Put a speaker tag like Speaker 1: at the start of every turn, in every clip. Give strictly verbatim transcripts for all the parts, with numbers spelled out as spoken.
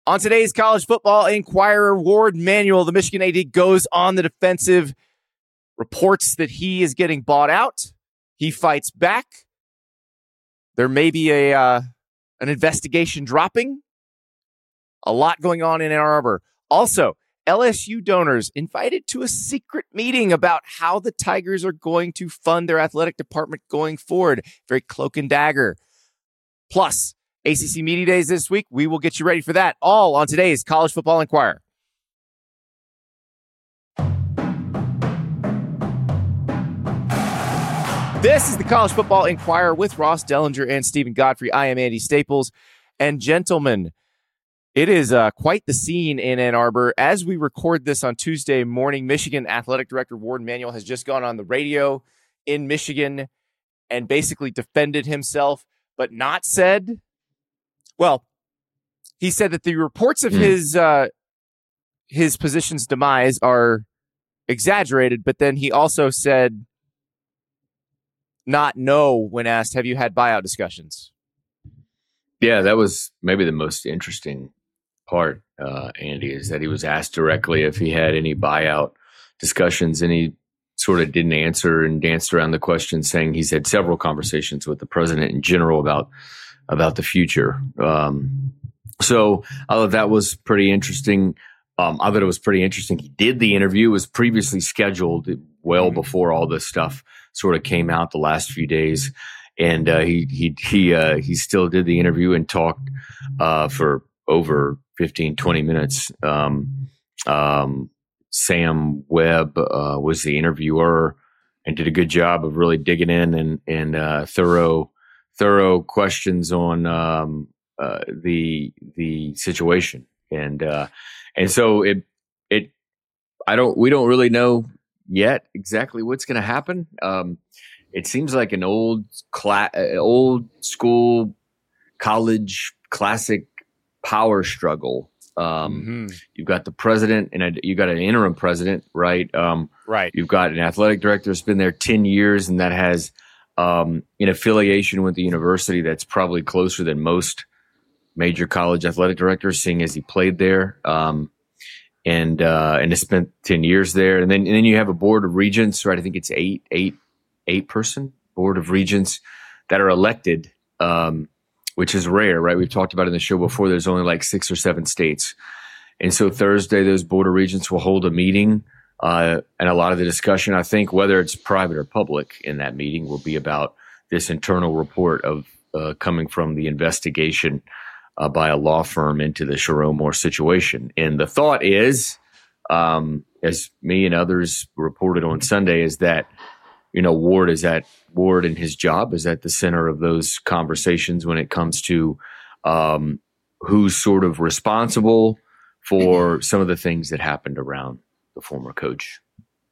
Speaker 1: On today's College Football Inquirer, Warde Manuel, the Michigan A D, goes on the defensive, reports that he is getting bought out. He fights back. There may be a uh, an investigation dropping. A lot going on in Ann Arbor. Also, L S U donors invited to a secret meeting about how the Tigers are going to fund their athletic department going forward. Very cloak and dagger. Plus, A C C Media Days this week. We will get you ready for that. All on today's College Football Inquirer. This is the College Football Inquirer with Ross Dellinger and Stephen Godfrey. I am Andy Staples. And gentlemen, it is uh, quite the scene in Ann Arbor. As we record this on Tuesday morning, Michigan Athletic Director Warde Manuel has just gone on the radio in Michigan and basically defended himself, but not said, well, he said that the reports of mm. his uh, his position's demise are exaggerated, but then he also said not know when asked, have you had buyout discussions?
Speaker 2: Yeah, that was maybe the most interesting part, uh, Andy, is that he was asked directly if he had any buyout discussions, and he sort of didn't answer and danced around the question, saying he's had several conversations with the president in general about about the future. Um, so I thought that was pretty interesting. Um, I thought it was pretty interesting. He did the interview. It was previously scheduled well mm-hmm. before all this stuff sort of came out the last few days. And uh, he he he uh, he still did the interview and talked uh, for over fifteen, twenty minutes. Um, um, Sam Webb uh, was the interviewer and did a good job of really digging in and and uh, thorough thorough questions on um, uh, the the situation. And uh, and so it it I don't we don't really know yet exactly what's going to happen. Um, It seems like an old, cla- old school college classic power struggle. Um, mm-hmm. You've got the president and a, you got an interim president, right? Um,
Speaker 1: right.
Speaker 2: You've got an athletic director that's been there ten years, and that has um, an affiliation with the university that's probably closer than most major college athletic directors, seeing as he played there. Um, and uh, and has spent ten years there, and then and then you have a board of regents, right? I think it's eight, eight. eight person board of regents that are elected, um, which is rare, right? We've talked about it in the show before. There's only like six or seven states. And so Thursday, those board of regents will hold a meeting. Uh, and a lot of the discussion, I think, whether it's private or public in that meeting, will be about this internal report of uh, coming from the investigation uh, by a law firm into the Sherrone Moore situation. And the thought is, um, as me and others reported on Sunday, is that You know, Warde is at Warde and his job is at the center of those conversations when it comes to um, who's sort of responsible for some of the things that happened around the former coach.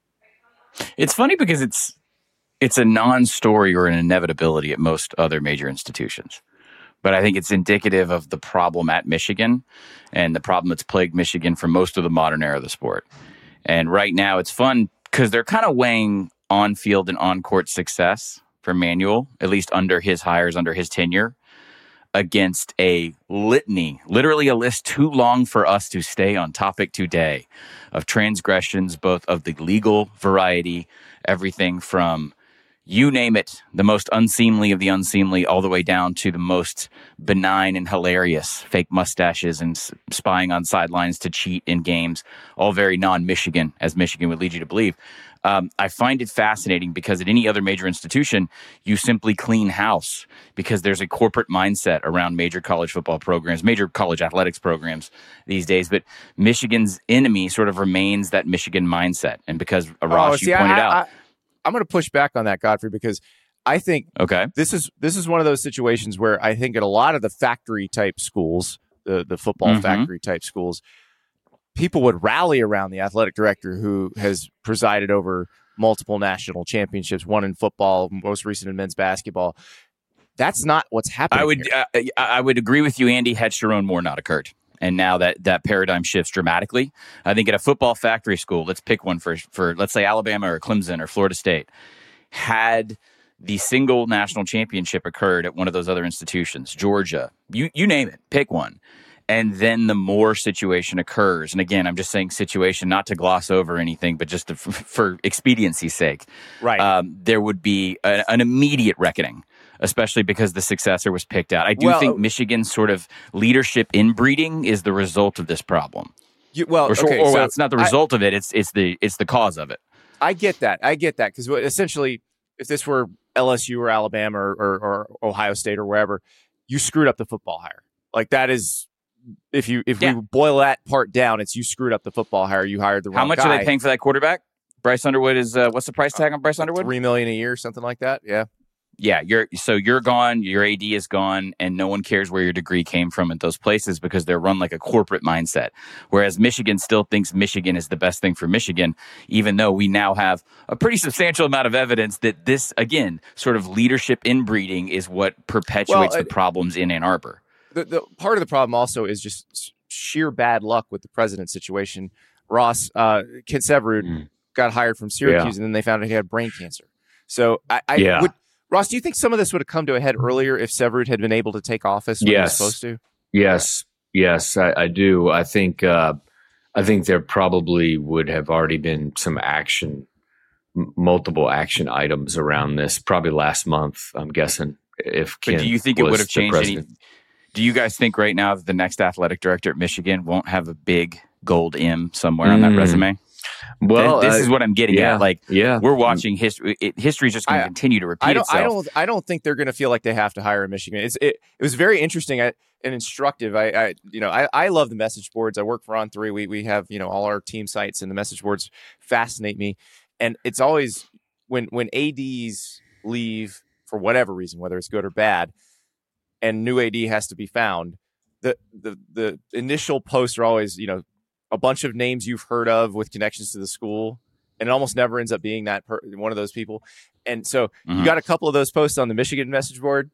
Speaker 3: It's funny because it's it's a non-story or an inevitability at most other major institutions. But I think it's indicative of the problem at Michigan and the problem that's plagued Michigan for most of the modern era of the sport. And right now it's fun because they're kind of weighing on-field and on-court success for Manuel, at least under his hires, under his tenure, against a litany, literally a list too long for us to stay on topic today, of transgressions, both of the legal variety, everything from, you name it, the most unseemly of the unseemly, all the way down to the most benign and hilarious fake mustaches and spying on sidelines to cheat in games, all very non-Michigan, as Michigan would lead you to believe. Um, I find it fascinating because at any other major institution, you simply clean house because there's a corporate mindset around major college football programs, major college athletics programs these days. But Michigan's enemy sort of remains that Michigan mindset. And because, uh, Ross,
Speaker 1: oh, see,
Speaker 3: you pointed
Speaker 1: I,
Speaker 3: out...
Speaker 1: I, I'm going to push back on that, Godfrey, because I think
Speaker 3: okay.
Speaker 1: this is this is one of those situations where I think at a lot of the factory-type schools, the, the football mm-hmm. factory-type schools, people would rally around the athletic director who has presided over multiple national championships, one in football, most recent in men's basketball. That's not what's happening.
Speaker 3: I would uh, I would agree with you, Andy, had Sherrone Moore not occurred. And now that, that paradigm shifts dramatically. I think at a football factory school, let's pick one for, for, let's say, Alabama or Clemson or Florida State, had the single national championship occurred at one of those other institutions, Georgia, you, you name it, pick one. and then the Moore situation occurs. And again, I'm just saying situation, not to gloss over anything, but just to, f- for expediency's sake.
Speaker 1: Right.
Speaker 3: Um, there would be a, an immediate reckoning, especially because the successor was picked out. I do
Speaker 1: well,
Speaker 3: think Michigan's sort of leadership inbreeding is the result of this problem.
Speaker 1: You, well,
Speaker 3: or,
Speaker 1: okay,
Speaker 3: or
Speaker 1: so
Speaker 3: well, it's not the result
Speaker 1: I,
Speaker 3: of it. It's it's the it's the cause of it.
Speaker 1: I get that. I get that because essentially, if this were L S U or Alabama or, or, or Ohio State or wherever, you screwed up the football hire. Like that is, if you if yeah. we boil that part down, it's you screwed up the football hire. You hired the wrong
Speaker 3: How much
Speaker 1: guy.
Speaker 3: are they paying for that quarterback? Bryce Underwood is uh, what's the price tag on Bryce Underwood?
Speaker 1: Three million a year, something like that. Yeah.
Speaker 3: Yeah, you're so you're gone, your A D is gone, and no one cares where your degree came from at those places because they're run like a corporate mindset. Whereas Michigan still thinks Michigan is the best thing for Michigan, even though we now have a pretty substantial amount of evidence that this, again, sort of leadership inbreeding is what perpetuates
Speaker 1: well,
Speaker 3: the problems in Ann Arbor.
Speaker 1: The, the part of the problem also is just sheer bad luck with the president situation. Ross, uh, Kid Severud mm. got hired from Syracuse, yeah. and then they found out he had brain cancer. So I, I
Speaker 2: yeah.
Speaker 1: would... Ross, do you think some of this would have come to a head earlier if Severud had been able to take office when
Speaker 2: yes.
Speaker 1: he was supposed to?
Speaker 2: Yes, yes, I, I do. I think uh, I think there probably would have already been some action, m- multiple action items around this, probably last month, I'm guessing. If Ken
Speaker 3: but do you think it would have changed any? Do you guys think right now that the next athletic director at Michigan won't have a big gold M somewhere mm. on that resume?
Speaker 2: Well,
Speaker 3: this
Speaker 2: uh,
Speaker 3: is what I'm getting
Speaker 2: yeah,
Speaker 3: at. Like,
Speaker 2: yeah.
Speaker 3: we're watching history. History is just going to continue to repeat
Speaker 1: I don't,
Speaker 3: itself.
Speaker 1: I don't. I don't think they're going to feel like they have to hire a Michigan. It's, it, it was very interesting and instructive. I, I you know, I, I love the message boards. I work for On Three. We we have you know all our team sites, and the message boards fascinate me. And it's always when when A Ds leave for whatever reason, whether it's good or bad, and new A D has to be found. The the the initial posts are always you know. a bunch of names you've heard of with connections to the school, and it almost never ends up being that per- one of those people. And so mm-hmm. you got a couple of those posts on the Michigan message board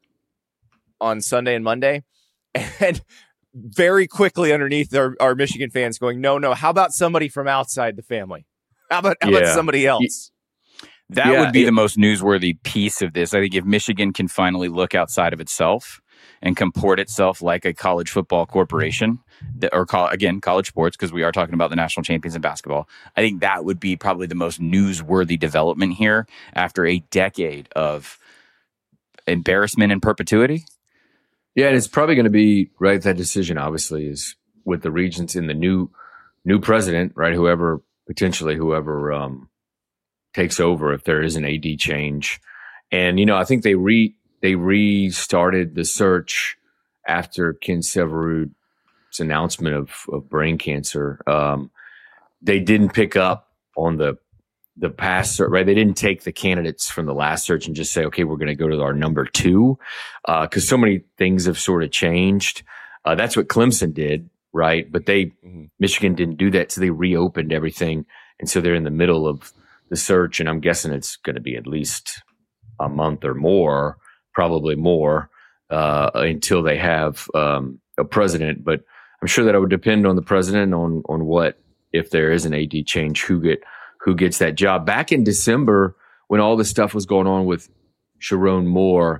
Speaker 1: on Sunday and Monday, and very quickly underneath are, are Michigan fans going, no, no, how about somebody from outside the family? How about, how yeah. about somebody else?
Speaker 3: That yeah, would be it, the most newsworthy piece of this. I think if Michigan can finally look outside of itself and comport itself like a college football corporation, or call, again, college sports, because we are talking about the national champions in basketball, I think that would be probably the most newsworthy development here after a decade of embarrassment in perpetuity.
Speaker 2: Yeah, and it's probably going to be, right, that decision obviously is with the regents and the new new president, right, whoever, potentially whoever um, takes over if there is an A D change. And, you know, I think they re they restarted the search after Ken Severud's announcement of, of brain cancer. Um, they didn't pick up on the the past search, right? They didn't take the candidates from the last search and just say, okay, we're going to go to our number two, because uh, so many things have sort of changed. Uh, that's what Clemson did, right? But they mm-hmm. Michigan didn't do that, so they reopened everything, and so they're in the middle of the search, and I'm guessing it's going to be at least a month or more, probably more, uh, until they have um, a president. But I'm sure that it would depend on the president on on what, if there is an A D change, who get who gets that job. Back in December, when all this stuff was going on with Sharon Moore,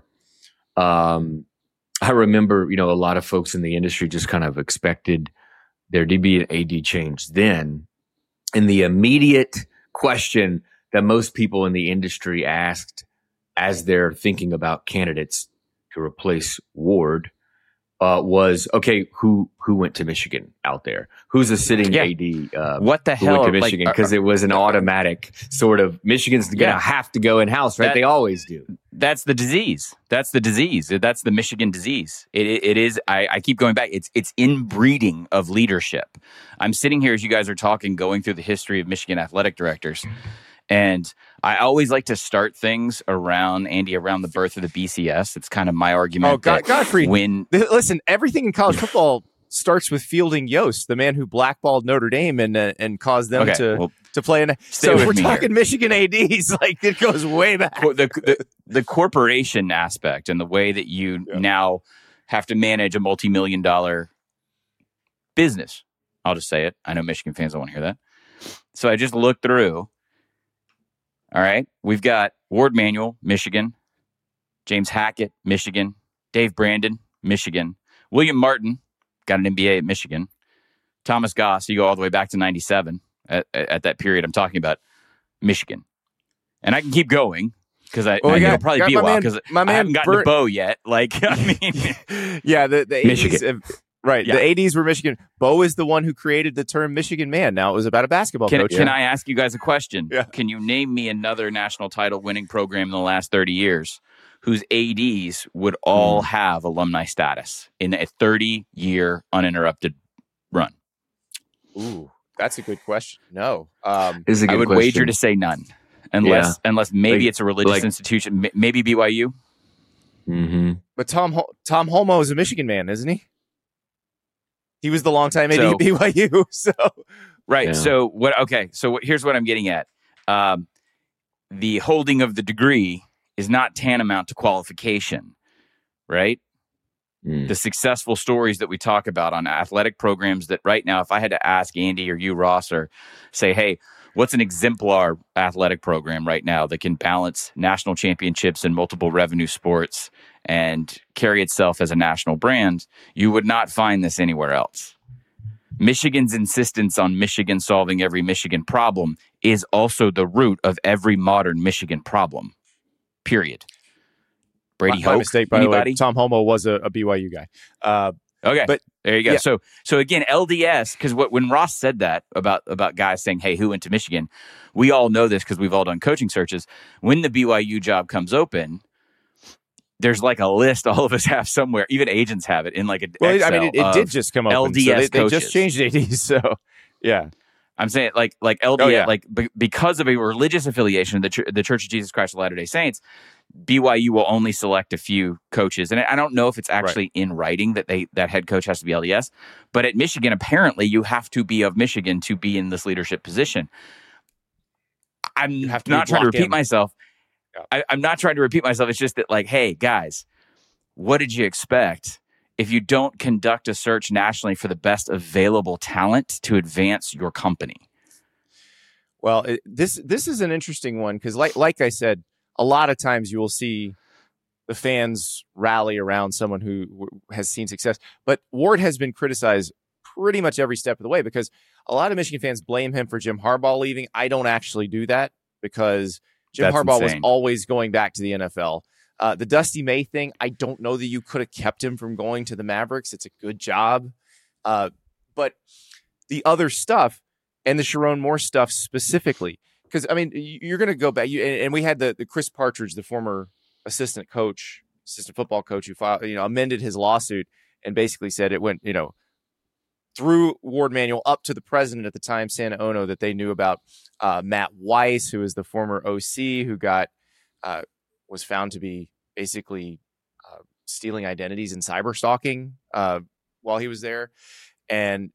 Speaker 2: um, I remember, you know, a lot of folks in the industry just kind of expected there to be an A D change then. And the immediate question that most people in the industry asked as they're thinking about candidates to replace Ward uh, was, okay, who who went to Michigan out there? Who's a sitting
Speaker 3: yeah.
Speaker 2: A D? Uh,
Speaker 3: what the
Speaker 2: who
Speaker 3: hell?
Speaker 2: went to Michigan? Because like, uh, it was an automatic sort of, Michigan's going to yeah. have to go in-house, right? That, they always do.
Speaker 3: That's the disease. That's the disease. That's the Michigan disease. It, it, it is, I, I keep going back, it's it's inbreeding of leadership. I'm sitting here as you guys are talking, going through the history of Michigan athletic directors. And I always like to start things around, Andy, around the birth of the B C S. It's kind of my argument.
Speaker 1: Oh, God, Godfrey,
Speaker 3: when,
Speaker 1: listen, everything in college football starts with Fielding Yost, the man who blackballed Notre Dame and uh, and caused them okay, to
Speaker 3: well,
Speaker 1: to play in. A, so if we're talking here. Michigan A Ds, like it goes way back.
Speaker 3: The, the, the corporation aspect and the way that you yeah. now have to manage a multi-million dollar business. I'll just say it. I know Michigan fans don't want to hear that. So I just looked through. All right. We've got Ward Manuel, Michigan. James Hackett, Michigan. Dave Brandon, Michigan. William Martin, got an M B A at Michigan. Thomas Goss, you go all the way back to ninety-seven at, at that period I'm talking about, Michigan. And I can keep going because I,
Speaker 1: well,
Speaker 3: I
Speaker 1: got,
Speaker 3: it'll probably be a while because I haven't gotten Bert, to Bo yet. Like, I mean,
Speaker 1: yeah, the, the eighties,
Speaker 3: Michigan.
Speaker 1: Right.
Speaker 3: Yeah.
Speaker 1: The eighties were Michigan. Bo is the one who created the term Michigan man. Now it was about a basketball
Speaker 3: can,
Speaker 1: coach.
Speaker 3: Can
Speaker 1: yeah.
Speaker 3: I ask you guys a question?
Speaker 1: Yeah.
Speaker 3: Can you name me another national title winning program in the last thirty years whose A Ds would all mm. have alumni status in a thirty-year uninterrupted run?
Speaker 1: Ooh, that's a good question. No. Um,
Speaker 2: is a good
Speaker 3: I would
Speaker 2: question.
Speaker 3: wager to say none. Unless, yeah. unless maybe
Speaker 2: like,
Speaker 3: it's a religious
Speaker 2: like,
Speaker 3: institution, maybe B Y U.
Speaker 2: Mm-hmm.
Speaker 1: But Tom Hol- Tom Holmoe is a Michigan man, isn't he? He was the longtime A D
Speaker 3: so,
Speaker 1: at B Y U. So
Speaker 3: right.
Speaker 2: Yeah.
Speaker 3: So what? Okay. So what, here's what I'm getting at: um, the holding of the degree is not tantamount to qualification, right? Mm. The successful stories that we talk about on athletic programs that right now, if I had to ask Andy or you, Ross, or say, hey, what's an exemplar athletic program right now that can balance national championships and multiple revenue sports and carry itself as a national brand? You would not find this anywhere else. Michigan's insistence on Michigan solving every Michigan problem is also the root of every modern Michigan problem, period. Brady
Speaker 1: my,
Speaker 3: Hoke,
Speaker 1: my mistake, by
Speaker 3: anybody?
Speaker 1: the way. Tom Holmoe was a, a B Y U guy. Uh,
Speaker 3: okay,
Speaker 1: but
Speaker 3: there you go.
Speaker 1: Yeah.
Speaker 3: So, so again, L D S, because what when Ross said that about about guys saying, "Hey, who went to Michigan?" We all know this because we've all done coaching searches. When the B Y U job comes open, there's like a list all of us have somewhere. Even agents have it in like a.
Speaker 1: Well,
Speaker 3: Excel
Speaker 1: I mean, it, it did just come open.
Speaker 3: L D S
Speaker 1: so they, they
Speaker 3: coaches.
Speaker 1: just changed A Ds. So, yeah.
Speaker 3: I'm saying like like L D S,
Speaker 1: oh, yeah.
Speaker 3: like b- because of a religious affiliation, the Ch- the Church of Jesus Christ of Latter-day Saints, B Y U will only select a few coaches, and I don't know if it's actually right. in writing that they that head coach has to be L D S. But at Michigan, apparently, you have to be of Michigan to be in this leadership position. I'm not trying to repeat in. myself. Yeah. I, I'm not trying to repeat myself. It's just that, like, hey guys, what did you expect? If you don't conduct a search nationally for the best available talent to advance your company?
Speaker 1: Well, it, this this is an interesting one because, like like I said, a lot of times you will see the fans rally around someone who w- has seen success. But Ward has been criticized pretty much every step of the way because a lot of Michigan fans blame him for Jim Harbaugh leaving. I don't actually do that because Jim
Speaker 3: That's
Speaker 1: Harbaugh
Speaker 3: insane.
Speaker 1: was always going back to the N F L. Uh, the Dusty May thing, I don't know that you could have kept him from going to the Mavericks. It's a good job. Uh, but the other stuff and the Sharon Moore stuff specifically, because, I mean, you're going to go back. You, and we had the, the Chris Partridge, the former assistant coach, assistant football coach who filed, you know, amended his lawsuit and basically said it went, you know, through Ward Manuel up to the president at the time, Santa Ono, that they knew about uh, Matt Weiss, who is the former O C who got uh, was found to be basically uh, stealing identities and cyber stalking uh, while he was there. And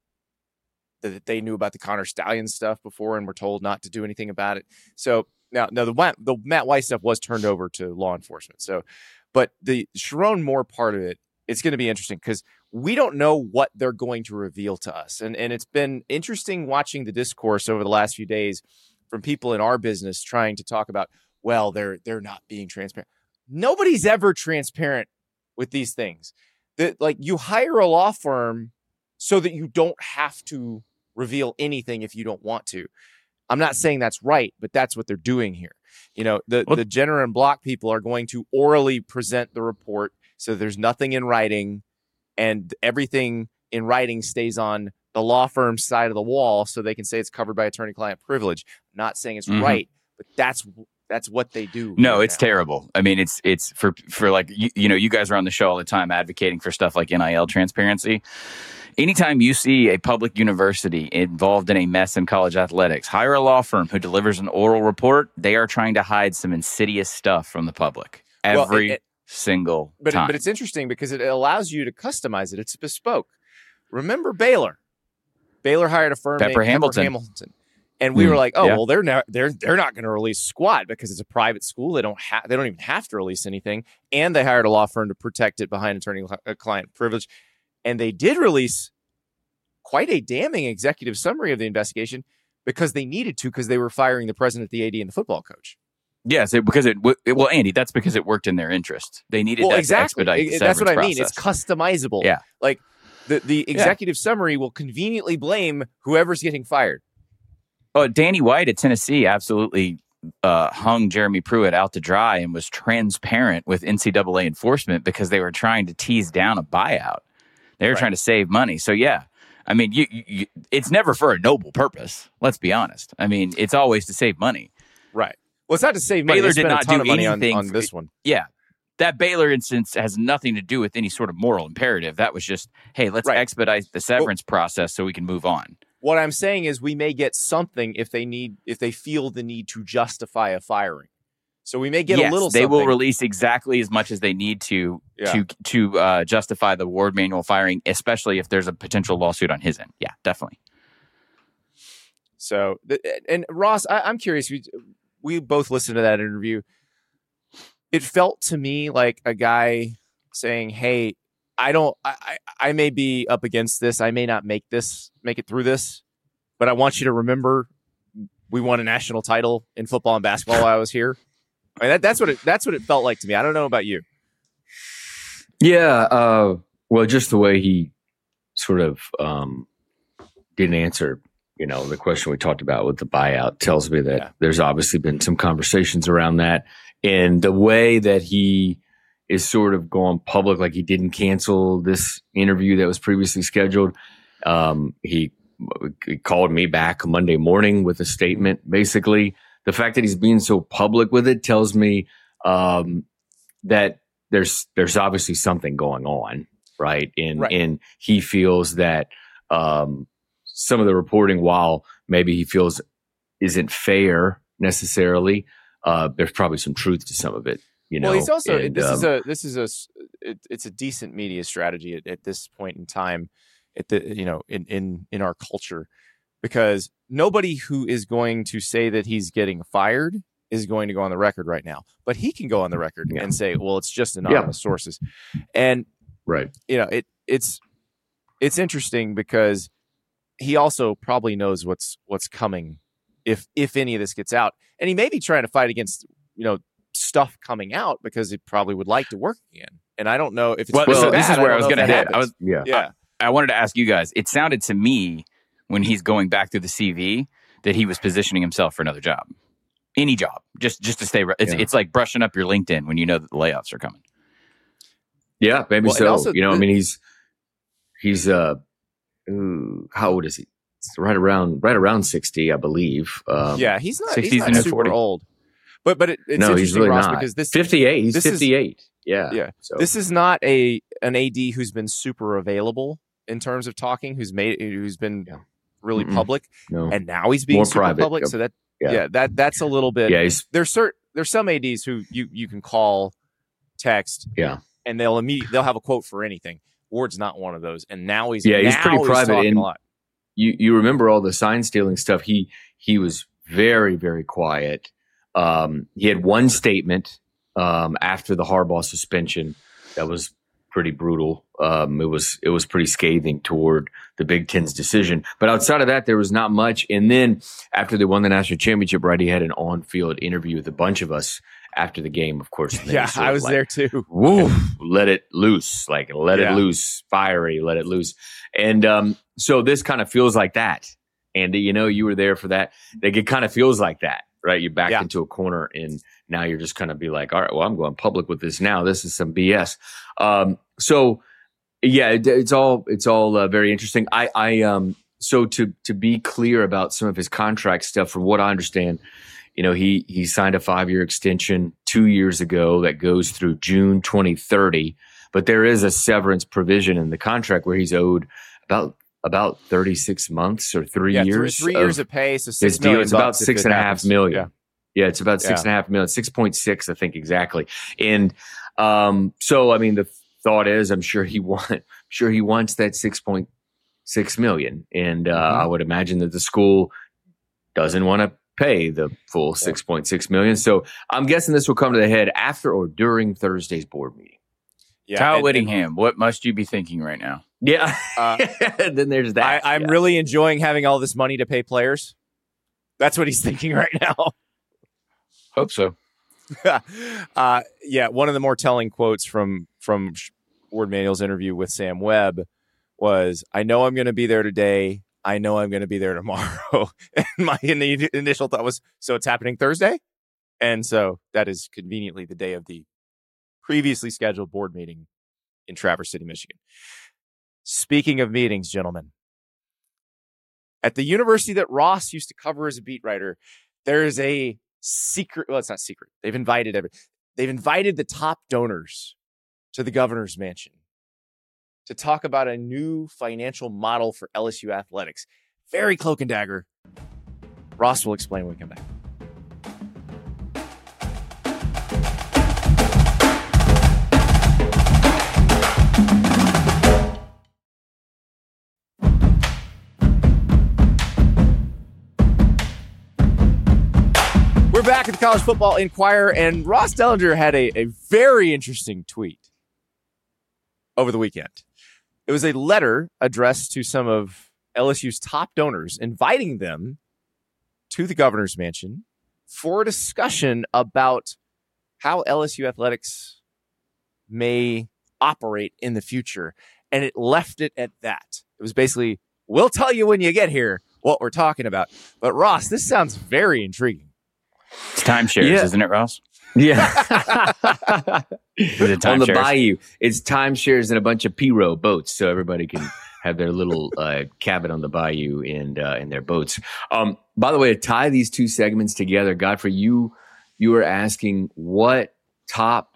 Speaker 1: that they knew about the Connor Stallion stuff before and were told not to do anything about it. So now, now the, the Matt Weiss stuff was turned over to law enforcement. So, but the Sharon Moore part of it, it's going to be interesting because we don't know what they're going to reveal to us. And, and it's been interesting watching the discourse over the last few days from people in our business trying to talk about, well, they're they're not being transparent. Nobody's ever transparent with these things. That like you hire a law firm so that you don't have to reveal anything if you don't want to. I'm not saying that's right, but that's what they're doing here. You know, the
Speaker 3: well,
Speaker 1: the Jenner and Block people are going to orally present the report, so there's nothing in writing, and everything in writing stays on the law firm's side of the wall, so they can say it's covered by attorney-client privilege. I'm not saying it's mm-hmm. right, but that's that's what they do.
Speaker 3: No,
Speaker 1: right
Speaker 3: it's
Speaker 1: now.
Speaker 3: terrible. I mean, it's it's for for like you, you know, you guys are on the show all the time advocating for stuff like N I L transparency. Anytime you see a public university involved in a mess in college athletics, hire a law firm who delivers an oral report. They are trying to hide some insidious stuff from the public every
Speaker 1: well, it, it,
Speaker 3: single
Speaker 1: but
Speaker 3: time.
Speaker 1: It, but it's interesting because it allows you to customize it. It's bespoke. Remember Baylor? Baylor hired a firm
Speaker 3: Pepper
Speaker 1: named
Speaker 3: Hamilton.
Speaker 1: Pepper Hamilton. And we
Speaker 3: mm,
Speaker 1: were like, oh,
Speaker 3: yeah.
Speaker 1: well, they're not they're they're not going to release squat because it's a private school. They don't have they don't even have to release anything. And they hired a law firm to protect it behind attorney-client privilege. And they did release quite a damning executive summary of the investigation because they needed to, because they were firing the president, the A D, and the football coach.
Speaker 3: Yes, it, because it, it well, Andy, that's because it worked in their interest. They needed
Speaker 1: well,
Speaker 3: that
Speaker 1: exactly.
Speaker 3: to expedite the
Speaker 1: That's what I
Speaker 3: process.
Speaker 1: mean. It's customizable.
Speaker 3: Yeah,
Speaker 1: like the the executive yeah. summary will conveniently blame whoever's getting fired.
Speaker 3: Oh, Danny White at Tennessee absolutely uh, hung Jeremy Pruitt out to dry and was transparent with N C double A enforcement because they were trying to tease down a buyout. They were right. trying to save money. So, yeah, I mean, you, you, it's never for a noble purpose. Let's be honest. I mean, it's always to save money.
Speaker 1: Right. Well, it's not to save money.
Speaker 3: Baylor did not do
Speaker 1: money
Speaker 3: anything
Speaker 1: on, on this one.
Speaker 3: Yeah. That Baylor instance has nothing to do with any sort of moral imperative. That was just, hey, let's right. expedite the severance well, process so we can move on.
Speaker 1: What I'm saying is we may get something if they need, if they feel the need to justify a firing. So we may get
Speaker 3: yes,
Speaker 1: a little
Speaker 3: they
Speaker 1: something.
Speaker 3: will release exactly as much as they need to yeah. to to uh, justify the Warde Manuel firing, especially if there's a potential lawsuit on his end. Yeah, definitely.
Speaker 1: So, and Ross, I, I'm curious. We, we both listened to that interview. It felt to me like a guy saying, "Hey, I don't. I, I, I may be up against this. I may not make this, make it through this, but I want you to remember, we won a national title in football and basketball while I was here." I mean, that, that's what it. That's what it felt like to me. I don't know about you.
Speaker 2: Yeah. Uh, well, just the way he sort of um, didn't answer, you know, the question we talked about with the buyout tells me that yeah. there's obviously been some conversations around that, and the way that he is sort of going public, like he didn't cancel this interview that was previously scheduled. Um, he, he called me back Monday morning with a statement, basically. The fact that he's being so public with it tells me um, that there's there's obviously something going on, right? And
Speaker 1: right.
Speaker 2: and he feels that um, some of the reporting, while maybe he feels isn't fair necessarily, uh, there's probably some truth to some of it. You know,
Speaker 1: well, he's also
Speaker 2: and,
Speaker 1: this
Speaker 2: um,
Speaker 1: is a this is a it, it's a decent media strategy at, at this point in time, at the you know in in in our culture. Because nobody who is going to say that he's getting fired is going to go on the record right now. But he can go on the record yeah. and say, well, it's just anonymous yeah. sources. And,
Speaker 2: right.
Speaker 1: you know, it it's it's interesting because he also probably knows what's what's coming if if any of this gets out. And he may be trying to fight against, you know, stuff coming out because he probably would like to work again. And I don't know if it's
Speaker 3: well,
Speaker 1: really
Speaker 3: so
Speaker 1: bad.
Speaker 3: This is where I, I was going to hit. I was,
Speaker 2: yeah.
Speaker 1: yeah.
Speaker 3: I, I wanted to ask you guys. It sounded to me when he's going back through the C V that he was positioning himself for another job, any job, just just to stay. It's, yeah. it's like brushing up your LinkedIn when you know that the layoffs are coming.
Speaker 2: Yeah, maybe
Speaker 1: well,
Speaker 2: so.
Speaker 1: Also,
Speaker 2: you know, I mean, he's he's uh, ooh, how old is he? It's right around right around sixty, I believe. Um,
Speaker 1: yeah, he's not he's not super forty. Old, but but it, it's
Speaker 2: no,
Speaker 1: interesting,
Speaker 2: he's really
Speaker 1: Ross,
Speaker 2: not.
Speaker 1: because this
Speaker 2: fifty-eight. He's
Speaker 1: this
Speaker 2: fifty-eight.
Speaker 1: Is,
Speaker 2: yeah,
Speaker 1: yeah.
Speaker 2: So.
Speaker 1: This is not a an A D who's been super available in terms of talking. Who's made who's been. Yeah. really
Speaker 2: Mm-mm.
Speaker 1: public
Speaker 2: no.
Speaker 1: and now he's being
Speaker 2: More
Speaker 1: super
Speaker 2: private.
Speaker 1: public.
Speaker 2: Yep.
Speaker 1: So that,
Speaker 2: yeah.
Speaker 1: yeah, that, that's a little bit,
Speaker 2: yeah, he's,
Speaker 1: there's certain, there's some A Ds who you, you can call, text,
Speaker 2: yeah,
Speaker 1: and they'll immediately, they'll have a quote for anything. Ward's not one of those. And now he's,
Speaker 2: yeah, he's
Speaker 1: now
Speaker 2: pretty
Speaker 1: he's
Speaker 2: private.
Speaker 1: talking
Speaker 2: And
Speaker 1: a lot.
Speaker 2: You, you remember all the sign stealing stuff. He, he was very, very quiet. Um, he had one statement, um, after the Harbaugh suspension that was pretty brutal. Um, it was it was pretty scathing toward the Big Ten's decision. But outside of that, there was not much. And then after they won the national championship, right, he had an on-field interview with a bunch of us after the game, of course.
Speaker 1: Yeah, I was
Speaker 2: like,
Speaker 1: there too.
Speaker 2: Woo, let it loose, like let
Speaker 1: yeah.
Speaker 2: it loose, fiery, let it loose. And um, so this kind of feels like that. Andy, you know, you were there for that. Like, it kind of feels like that, right? You're backed
Speaker 1: yeah.
Speaker 2: into a corner, and now you're just kind of be like, all right, well, I'm going public with this now. This is some B S. Um, so, yeah, it, it's all it's all uh, very interesting. I, I um, so to to be clear about some of his contract stuff, from what I understand, you know, he he signed a five year extension two years ago that goes through June twenty thirty. But there is a severance provision in the contract where he's owed about. About thirty-six months or three
Speaker 1: yeah,
Speaker 2: years.
Speaker 1: Three, three
Speaker 2: of
Speaker 1: years of pay. So six
Speaker 2: his deal.
Speaker 1: million
Speaker 2: It's about six
Speaker 1: it
Speaker 2: and a half
Speaker 1: happens.
Speaker 2: million.
Speaker 1: Yeah.
Speaker 2: yeah, it's about six
Speaker 1: yeah.
Speaker 2: and a half million, six point six, I think exactly. And um, so, I mean, the thought is, I'm sure he want, sure he wants that six point six million, and uh, mm-hmm. I would imagine that the school doesn't want to pay the full six point six million. So I'm guessing this will come to the head after or during Thursday's board meeting.
Speaker 3: Yeah, Kyle and, Whittingham, and, what must you be thinking right now?
Speaker 2: Yeah.
Speaker 1: Uh,
Speaker 2: then there's that.
Speaker 1: I, I'm
Speaker 2: yeah.
Speaker 1: really enjoying having all this money to pay players. That's what he's thinking right now.
Speaker 3: Hope so.
Speaker 1: uh, yeah, one of the more telling quotes from from Warde Manuel's interview with Sam Webb was, I know I'm going to be there today. I know I'm going to be there tomorrow. And my in- initial thought was, so it's happening Thursday? And so that is conveniently the day of the previously scheduled board meeting in Traverse City, Michigan. Speaking of meetings, gentlemen, at the university that Ross used to cover as a beat writer, there is a secret. Well, it's not secret. They've invited every, they've invited the top donors to the governor's mansion to talk about a new financial model for L S U athletics. Very cloak and dagger. Ross will explain when we come back. We're back at the College Football Inquirer, and Ross Dellinger had a, a very interesting tweet over the weekend. It was a letter addressed to some of L S U's top donors, inviting them to the governor's mansion for a discussion about how L S U athletics may operate in the future. And it left it at that. It was basically, we'll tell you when you get here what we're talking about. But Ross, this sounds very intriguing.
Speaker 3: It's timeshares, yeah. Isn't it, Ross?
Speaker 2: Yeah.
Speaker 3: Is it time
Speaker 2: on the
Speaker 3: shares?
Speaker 2: bayou. It's timeshares and a bunch of P-row boats, so everybody can have their little uh, cabin on the bayou and uh, in their boats. Um, by the way, to tie these two segments together, Godfrey, you you were asking what top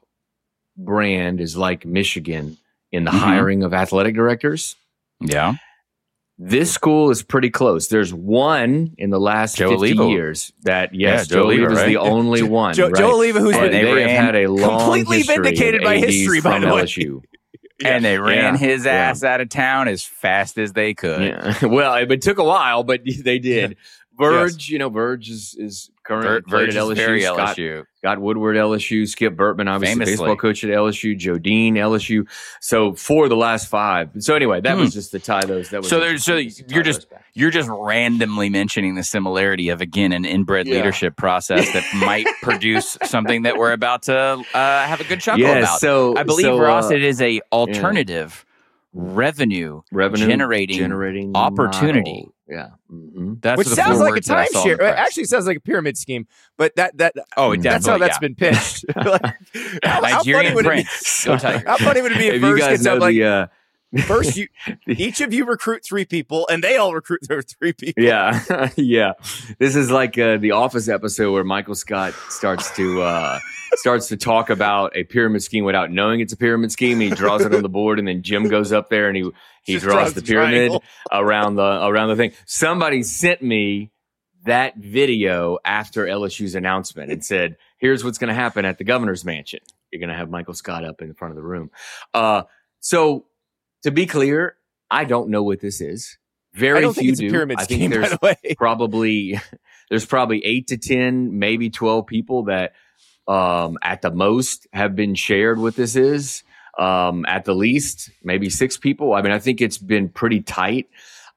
Speaker 2: brand is like Michigan in the mm-hmm. hiring of athletic directors.
Speaker 3: Yeah.
Speaker 2: This school is pretty close. There's one in the last
Speaker 3: Joe
Speaker 2: fifty
Speaker 3: Oliva.
Speaker 2: years that, yes,
Speaker 3: yeah,
Speaker 2: Joe
Speaker 3: Joe
Speaker 2: Oliva is
Speaker 3: right?
Speaker 2: the only one.
Speaker 1: Joe,
Speaker 2: right?
Speaker 1: Joe Oliva, who's
Speaker 2: and
Speaker 1: been
Speaker 2: they have had a long
Speaker 1: completely
Speaker 2: history
Speaker 1: vindicated by history, by
Speaker 2: from
Speaker 1: the way.
Speaker 2: L S U.
Speaker 3: Yeah. And they ran
Speaker 2: yeah.
Speaker 3: his ass
Speaker 2: yeah.
Speaker 3: out of town as fast as they could.
Speaker 2: Yeah. Well, it, it took a while, but they did.
Speaker 1: Yeah.
Speaker 2: Verge,
Speaker 1: yes.
Speaker 2: you know, Verge is, is currently
Speaker 3: Ver- Verge
Speaker 2: at L S U.
Speaker 3: is very
Speaker 2: Scott,
Speaker 3: L S U.
Speaker 2: Scott Woodward, L S U. Skip Burtman, obviously
Speaker 3: Famously.
Speaker 2: baseball coach at L S U. Joe Dean, L S U. So for the last five. So anyway, that hmm. was just to tie those. That was
Speaker 3: so there's so you're just you're just randomly mentioning the similarity of, again, an inbred yeah. leadership process that might produce something that we're about to uh, have a good chuckle
Speaker 2: yeah,
Speaker 3: about.
Speaker 2: So
Speaker 3: I believe,
Speaker 2: so,
Speaker 3: Ross,
Speaker 2: uh,
Speaker 3: it is a alternative yeah. revenue,
Speaker 2: revenue
Speaker 3: generating,
Speaker 2: generating
Speaker 3: opportunity.
Speaker 2: Model. Yeah, mm-hmm.
Speaker 3: That's
Speaker 1: which
Speaker 3: the
Speaker 1: sounds like a
Speaker 3: words that I saw in
Speaker 1: timeshare.
Speaker 3: the
Speaker 1: It
Speaker 3: press.
Speaker 1: actually sounds like a pyramid scheme, but that that
Speaker 3: oh, it
Speaker 1: that's how
Speaker 3: definitely,
Speaker 1: that's
Speaker 3: yeah.
Speaker 1: been pitched. Like, how, how funny
Speaker 3: Nigerian
Speaker 1: would it be?
Speaker 3: prince. Go Tigers.
Speaker 1: How funny would it be if,
Speaker 2: If
Speaker 1: Verge
Speaker 2: you guys
Speaker 1: gets
Speaker 2: know
Speaker 1: up like
Speaker 2: the, uh,
Speaker 1: first you each of you recruit three people, and they all recruit their three people.
Speaker 2: Yeah, yeah. This is like uh, the Office episode where Michael Scott starts to uh, starts to talk about a pyramid scheme without knowing it's a pyramid scheme. He draws it on the board, and then Jim goes up there and he he
Speaker 1: Just
Speaker 2: draws
Speaker 1: draws
Speaker 2: the
Speaker 1: the
Speaker 2: pyramid
Speaker 1: triangle.
Speaker 2: around the around the thing. Somebody sent me that video after L S U's announcement and said, "Here's what's going to happen at the governor's mansion. You're going to have Michael Scott up in front of the room." Uh, so. To be clear, I don't know what this is. Very
Speaker 1: I don't
Speaker 2: few
Speaker 1: think it's
Speaker 2: do.
Speaker 1: a pyramid
Speaker 2: I
Speaker 1: scheme,
Speaker 2: think there's
Speaker 1: by the way.
Speaker 2: probably there's probably eight to ten, maybe twelve people that um, at the most have been shared what this is. Um, at the least, maybe six people. I mean, I think it's been pretty tight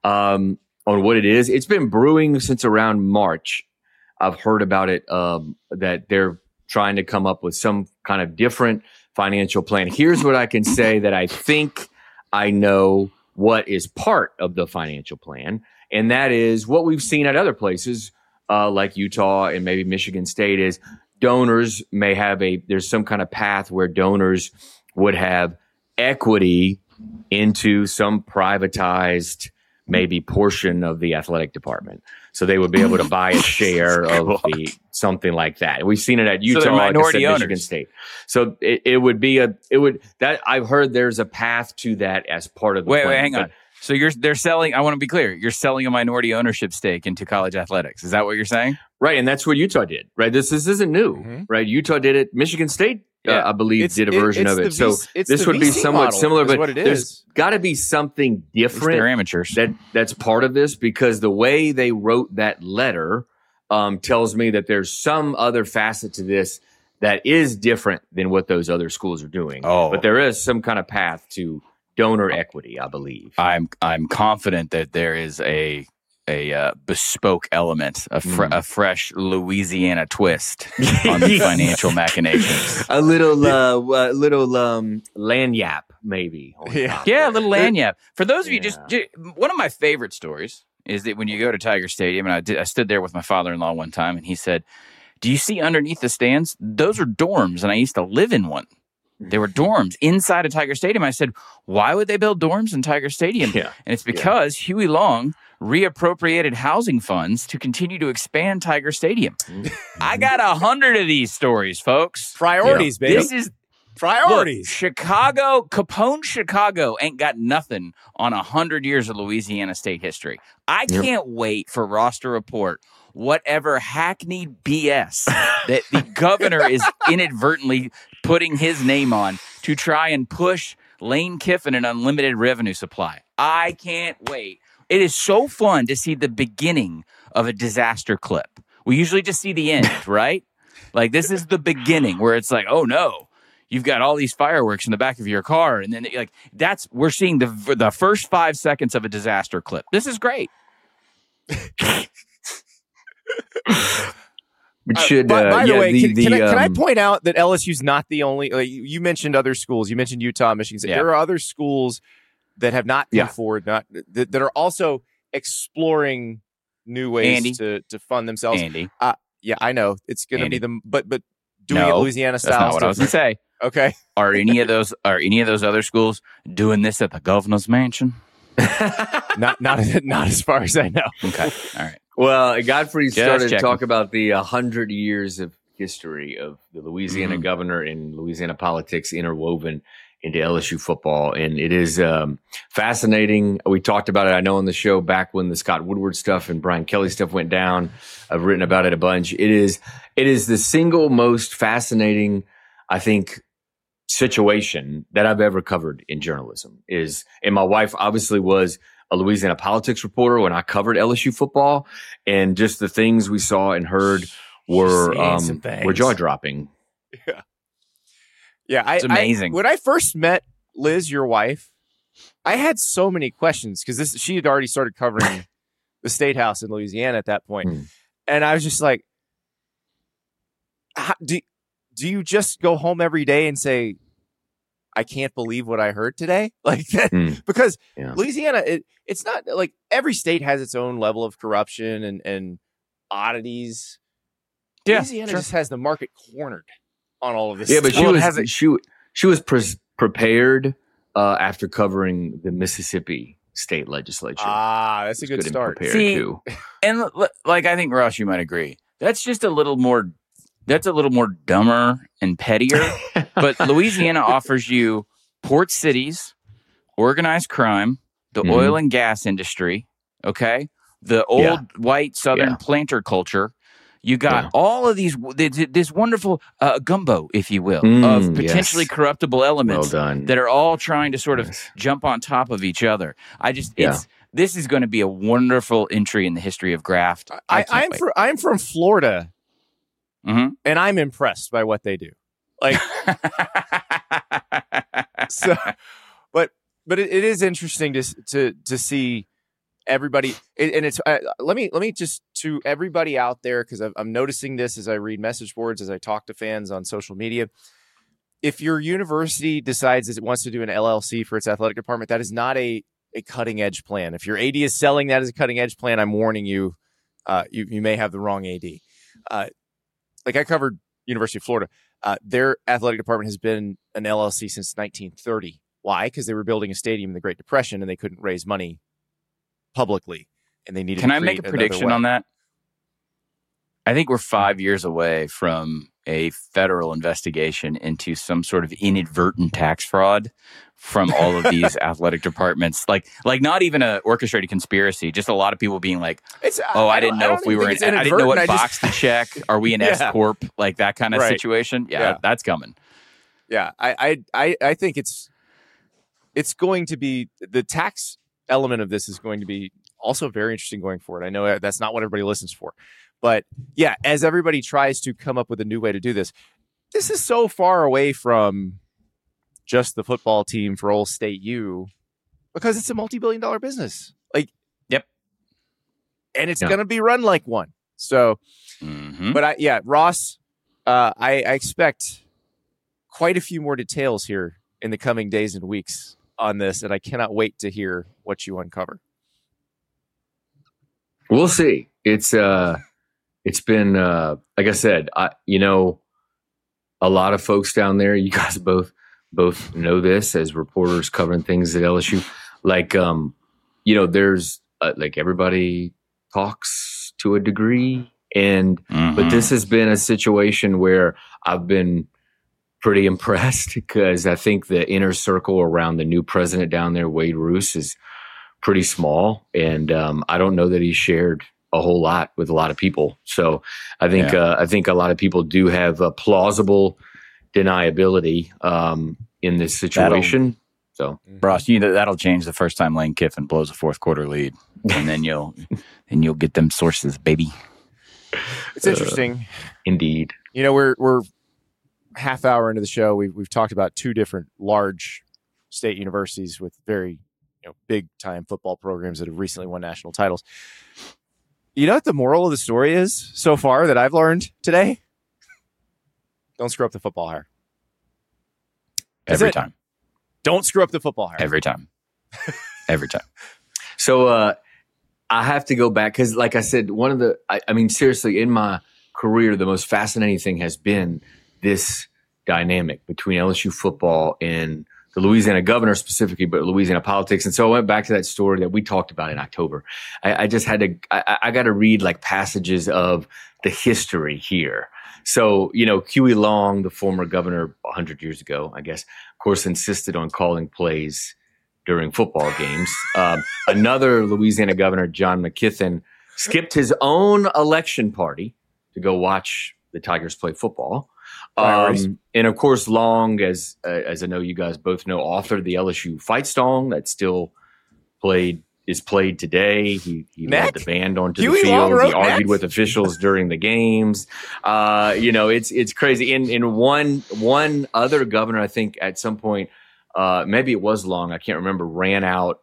Speaker 2: um, on what it is. It's been brewing since around March. I've heard about it, um, that they're trying to come up with some kind of different financial plan. Here's what I can say that I think I know what is part of the financial plan, and that is what we've seen at other places uh, like Utah and maybe Michigan State is donors may have a, there's some kind of path where donors would have equity into some privatized maybe portion of the athletic department. So they would be able to buy a share of the something like that. We've seen it at Utah,
Speaker 3: so minority
Speaker 2: like I said,
Speaker 3: owners.
Speaker 2: Michigan State. So it, it would be a it would that I've heard there's a path to that as part of the
Speaker 3: wait
Speaker 2: plan.
Speaker 3: wait hang
Speaker 2: But,
Speaker 3: on. So you're they're selling. I want to be clear. You're selling a minority ownership stake into college athletics. Is that what you're saying?
Speaker 2: right, and that's what Utah did. Right, this this isn't new.
Speaker 1: Mhm.
Speaker 2: Right, Utah did it. Michigan State,
Speaker 3: Yeah.
Speaker 2: uh, I believe,
Speaker 1: It's-
Speaker 2: did a
Speaker 1: it-
Speaker 2: version
Speaker 1: it's
Speaker 2: of
Speaker 1: the
Speaker 2: it. So
Speaker 1: V C it's
Speaker 2: this
Speaker 1: the
Speaker 2: would be
Speaker 1: V C
Speaker 2: somewhat
Speaker 1: model
Speaker 2: similar,
Speaker 1: is
Speaker 2: but
Speaker 1: what it
Speaker 2: there's
Speaker 1: is.
Speaker 2: got to be something
Speaker 3: At least
Speaker 2: different
Speaker 3: they're amateurs.
Speaker 2: that that's part of this, because the way they wrote that letter um, tells me that there's some other facet to this that is different than what those other schools are doing.
Speaker 3: Oh.
Speaker 2: But there is some kind of path to donor equity, I believe.
Speaker 3: I'm I'm confident that there is a a uh, bespoke element, a, fr-
Speaker 2: Mm.
Speaker 3: a fresh Louisiana twist on the financial machinations.
Speaker 2: A little, uh, a little um, lanyap, maybe. on
Speaker 1: Yeah.
Speaker 2: top
Speaker 3: Yeah,
Speaker 2: there.
Speaker 3: a little lanyap. For those of you, just,
Speaker 2: Yeah.
Speaker 3: ju- one of my favorite stories is that when you go to Tiger Stadium, and I, did, I stood there with my father-in-law one time, and he said, "Do you see underneath the stands? Those are dorms, and I used to live in one." There were dorms inside of Tiger Stadium. I said, "Why would they build dorms in Tiger Stadium?"
Speaker 2: Yeah.
Speaker 3: And it's because Huey Long reappropriated housing funds to continue to expand Tiger Stadium. I got a hundred of these stories, folks.
Speaker 1: Priorities, baby.
Speaker 3: This is
Speaker 1: Priorities.
Speaker 3: Look, Chicago, Capone, Chicago ain't got nothing on a hundred years of Louisiana state history. I
Speaker 2: Yep.
Speaker 3: can't wait for Ross to report whatever hackneyed B S that the governor is inadvertently putting his name on to try and push Lane Kiffin an unlimited revenue supply. I can't wait. It is so fun to see the beginning of a disaster clip. We usually just see the end, right? Like this is the beginning where it's like, oh no, you've got all these fireworks in the back of your car, and then like that's we're seeing the the first five seconds of a disaster clip. This is great.
Speaker 2: We
Speaker 1: Uh,
Speaker 2: should.
Speaker 1: by
Speaker 2: uh,
Speaker 1: by the
Speaker 2: yeah,
Speaker 1: way,
Speaker 2: the,
Speaker 1: can,
Speaker 2: the,
Speaker 1: can, I, can I
Speaker 2: um,
Speaker 1: point out that L S U's not the only? Like, you you mentioned other schools. You mentioned Utah, Michigan State.
Speaker 3: Yeah.
Speaker 1: There are other schools that have not come
Speaker 2: Yeah.
Speaker 1: forward, not that, that are also exploring new ways
Speaker 3: Andy.
Speaker 1: to to fund themselves.
Speaker 3: Andy,
Speaker 1: Yeah, I know it's going to
Speaker 3: Andy.
Speaker 1: be the but but doing it
Speaker 3: No,
Speaker 1: Louisiana
Speaker 3: that's
Speaker 1: style.
Speaker 3: not what I was going to say.
Speaker 1: Okay,
Speaker 3: Are any of those are any of those other schools doing this at the governor's mansion?
Speaker 1: not not not as far as I know.
Speaker 3: Okay, all right.
Speaker 2: Well, Godfrey
Speaker 3: Just
Speaker 2: started to
Speaker 3: checking.
Speaker 2: talk about the uh, hundred years of history of the Louisiana
Speaker 3: Mhm.
Speaker 2: governor and Louisiana politics interwoven into L S U football, and it is um, fascinating. We talked about it, I know, on the show back when the Scott Woodward stuff and Brian Kelly stuff went down. I've written about it a bunch. It is it is the single most fascinating, I think, situation that I've ever covered in journalism. Is and my wife obviously was a Louisiana politics reporter when I covered L S U football, and just the things we saw and heard were
Speaker 1: She's saying some
Speaker 2: um,
Speaker 1: things.
Speaker 2: were jaw dropping.
Speaker 1: Yeah, I,
Speaker 3: It's amazing.
Speaker 1: I, when I first met Liz, your wife, I had so many questions because this she had already started covering the State House in Louisiana at that point,
Speaker 2: Hmm.
Speaker 1: and I was just like, how, "Do do you just go home every day and say, I can't believe what I heard today?" Like that,
Speaker 2: Hmm.
Speaker 1: because
Speaker 2: Yeah.
Speaker 1: Louisiana, it, it's not like every state has its own level of corruption and and oddities.
Speaker 3: Yeah,
Speaker 1: Louisiana
Speaker 3: sure.
Speaker 1: just has the market cornered on all of this.
Speaker 2: Yeah, but she
Speaker 1: stuff.
Speaker 3: Well, it
Speaker 2: was
Speaker 3: has
Speaker 2: she she was pres prepared uh, after covering the Mississippi state legislature.
Speaker 1: Ah, that's a
Speaker 2: She
Speaker 1: good
Speaker 2: was and
Speaker 1: start.
Speaker 2: Prepared
Speaker 3: See,
Speaker 2: too.
Speaker 3: And l- like I think Ross, you might agree. That's just a little more. That's a little more dumber and pettier. But Louisiana offers you port cities, organized crime, the
Speaker 2: Mhm.
Speaker 3: oil and gas industry. Okay, the old
Speaker 2: Yeah.
Speaker 3: white Southern
Speaker 2: Yeah.
Speaker 3: planter culture. You got
Speaker 2: Yeah.
Speaker 3: all of these this, this wonderful uh, gumbo, if you will,
Speaker 2: Mm,
Speaker 3: of potentially
Speaker 2: yes.
Speaker 3: corruptible
Speaker 2: Well
Speaker 3: elements
Speaker 2: done.
Speaker 3: that are all trying to sort of
Speaker 2: Yes.
Speaker 3: jump on top of each other. I just
Speaker 2: Yeah.
Speaker 3: it's this is going to be a wonderful entry in the history of graft. I,
Speaker 1: I,
Speaker 3: can't
Speaker 1: I'm
Speaker 3: wait.
Speaker 1: from I'm from Florida,
Speaker 3: Mhm.
Speaker 1: and I'm impressed by what they do. Like so, but but it, it is interesting to s- to to see everybody, and and it's uh, let me let me just to everybody out there because I'm noticing this as I read message boards, as I talk to fans on social media. If your university decides that it wants to do an L L C for its athletic department, that is not a a cutting edge plan. If your A D is selling that as a cutting edge plan, I'm warning you, uh, you you may have the wrong A D. Uh, like I covered University of Florida, uh, their athletic department has been an L L C since nineteen thirty. Why? Because they were building a stadium in the Great Depression and they couldn't raise money publicly, and they needed.
Speaker 3: Can
Speaker 1: to
Speaker 3: I make a
Speaker 1: create another
Speaker 3: prediction
Speaker 1: way.
Speaker 3: on that? I think we're five years away from a federal investigation into some sort of inadvertent tax fraud from all of these athletic departments. Like, like not even a orchestrated conspiracy. Just a lot of people being like,
Speaker 1: It's,
Speaker 3: "Oh, I,
Speaker 1: don't-
Speaker 3: didn't know
Speaker 1: don't
Speaker 3: if we
Speaker 1: even
Speaker 3: were
Speaker 1: think
Speaker 3: in.
Speaker 1: it's
Speaker 3: I didn't know what
Speaker 1: inadvertent. I
Speaker 3: box
Speaker 1: just-
Speaker 3: to check. Are we an
Speaker 1: Yeah.
Speaker 3: S corp? Like that kind of
Speaker 1: Right.
Speaker 3: situation. Yeah,
Speaker 1: Yeah.
Speaker 3: that's coming.
Speaker 1: Yeah, I, I, I, I think it's it's going to be the tax element of this is going to be also very interesting going forward. I know that's not what everybody listens for, but yeah, as everybody tries to come up with a new way to do this, this is so far away from just the football team for Old State U because it's a multi-billion dollar business. Like,
Speaker 3: Yep.
Speaker 1: and it's
Speaker 2: Yeah.
Speaker 1: going to be run like one. So,
Speaker 3: Mm-hmm.
Speaker 1: but I, yeah, Ross, uh, I, I expect quite a few more details here in the coming days and weeks on this, and I cannot wait to hear what you uncover.
Speaker 2: We'll see. It's uh, it's been uh, like I said. I you know, a lot of folks down there. You guys both both know this as reporters covering things at L S U. Like um, you know, there's uh, like everybody talks to a degree, and
Speaker 3: Mm-hmm.
Speaker 2: but this has been a situation where I've been pretty impressed because I think the inner circle around the new president down there, Wade Roos, is pretty small. And um, I don't know that he shared a whole lot with a lot of people. So I think
Speaker 3: Yeah.
Speaker 2: uh, I think a lot of people do have a plausible deniability um, in this situation. So
Speaker 3: Ross, you know, that'll change the first time Lane Kiffin blows a fourth quarter lead, and then you'll then you'll get them sources, baby.
Speaker 1: It's interesting.
Speaker 2: indeed.
Speaker 1: You know, we're we're half hour into the show. We've we've talked about two different large state universities with very you know big time football programs that have recently won national titles. You know what the moral of the story is so far that I've learned today? Don't screw up the football hire. That's
Speaker 3: Every
Speaker 1: it.
Speaker 3: time.
Speaker 1: Don't screw up the football hire.
Speaker 3: Every time. Every time.
Speaker 2: So uh, I have to go back because, like I said, one of the, I, I mean, seriously, in my career, the most fascinating thing has been this dynamic between L S U football and the Louisiana governor specifically, but Louisiana politics. And so I went back to that story that we talked about in October. I, I just had to, I, I got to read like passages of the history here. So, you know, Huey Long, the former governor one hundred years ago, I guess, of course, insisted on calling plays during football games. Um, another Louisiana governor, John McKithen, skipped his own election party to go watch the Tigers play football. Um, and of course, Long, as uh, as I know you guys both know, authored the L S U fight song that still played is played today. He he led the band onto
Speaker 1: Huey
Speaker 2: the
Speaker 1: Long
Speaker 2: field.
Speaker 1: wrote
Speaker 2: He argued
Speaker 1: Neck?
Speaker 2: with officials during the games. Uh, you know, it's it's crazy. In in one one other governor, I think at some point, uh, maybe it was Long, I can't remember, ran out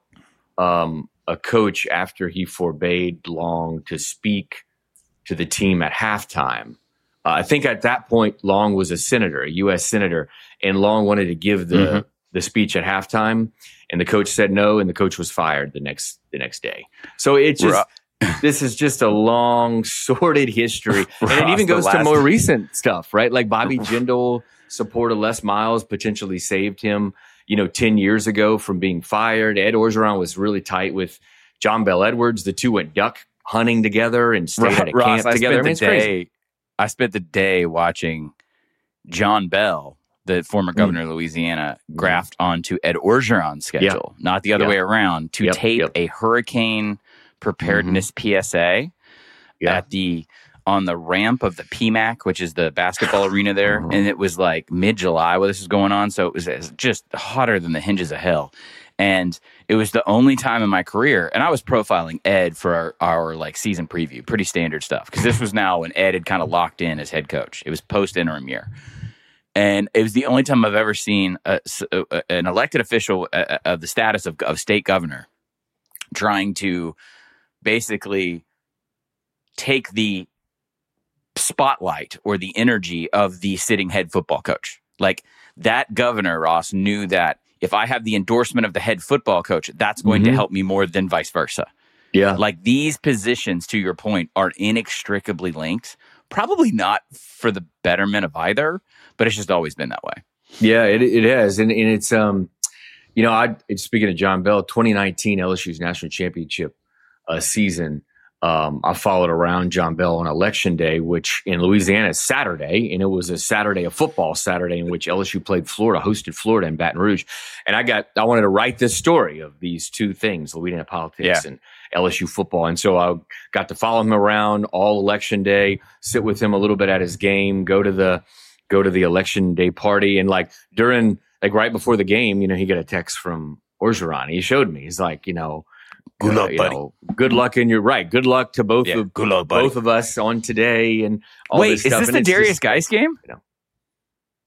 Speaker 2: um, a coach after he forbade Long to speak to the team at halftime. Uh, I think at that point, Long was a senator, a U S senator, and Long wanted to give the,
Speaker 3: Mhm.
Speaker 2: the speech at halftime, and the coach said no, and the coach was fired the next the next day. So it's just this is just a long, sordid history, and it
Speaker 3: Ross,
Speaker 2: even
Speaker 3: the
Speaker 2: goes to
Speaker 3: last-
Speaker 2: more recent stuff, right? Like Bobby Jindal, support of Les Miles, potentially saved him, you know, ten years ago from being fired. Ed Orgeron was really tight with John Bell Edwards. The two went duck hunting together and stayed at a
Speaker 3: Ross,
Speaker 2: camp
Speaker 3: I
Speaker 2: together. I
Speaker 3: spent
Speaker 2: mean,
Speaker 3: the
Speaker 2: it's crazy.
Speaker 3: day. I spent the day watching John Bell, the former governor of Louisiana, graft onto Ed Orgeron's schedule, not the other
Speaker 2: Yeah.
Speaker 3: way around, to
Speaker 2: Yep,
Speaker 3: tape
Speaker 2: yep.
Speaker 3: a hurricane preparedness P S A
Speaker 2: Yeah.
Speaker 3: at the on the ramp of the P M A C, which is the basketball arena there,
Speaker 2: Uh-huh.
Speaker 3: and it was like mid July while this was going on, so it was, it was just hotter than the hinges of hell. And it was the only time in my career, and I was profiling Ed for our, our like season preview, pretty standard stuff, because this was now when Ed had kind of locked in as head coach. It was post interim year, and it was the only time I've ever seen a, a, an elected official uh, of the status of, of state governor trying to basically take the spotlight or the energy of the sitting head football coach. Like that governor, Ross, knew that if I have the endorsement of the head football coach, that's going
Speaker 2: Mhm.
Speaker 3: to help me more than vice versa.
Speaker 2: Yeah.
Speaker 3: Like these positions, to your point, are inextricably linked. Probably not for the betterment of either, but it's just always been that way.
Speaker 2: Yeah, it it has, and and it's um, you know, I it's, speaking of John Bell, twenty nineteen L S U's national championship uh, season. Um, I followed around John Bell on election day, which in Louisiana is Saturday, and it was a Saturday, a football Saturday, in which L S U played Florida, hosted Florida in Baton Rouge, and I got I wanted to write this story of these two things, Louisiana politics
Speaker 3: Yeah.
Speaker 2: and L S U football, and so I got to follow him around all election day, sit with him a little bit at his game, go to the go to the election day party, and like during like right before the game, you know, he got a text from Orgeron. He showed me. He's like, you know.
Speaker 3: Good
Speaker 2: uh,
Speaker 3: luck,
Speaker 2: you
Speaker 3: buddy.
Speaker 2: know, good luck in your right. Good luck to both
Speaker 3: Yeah,
Speaker 2: of
Speaker 3: good luck, buddy.
Speaker 2: both of us on today and all
Speaker 3: Wait,
Speaker 2: this
Speaker 3: is
Speaker 2: stuff.
Speaker 3: this
Speaker 2: And
Speaker 3: the
Speaker 2: it's
Speaker 3: Darius
Speaker 2: just-
Speaker 3: Geis game?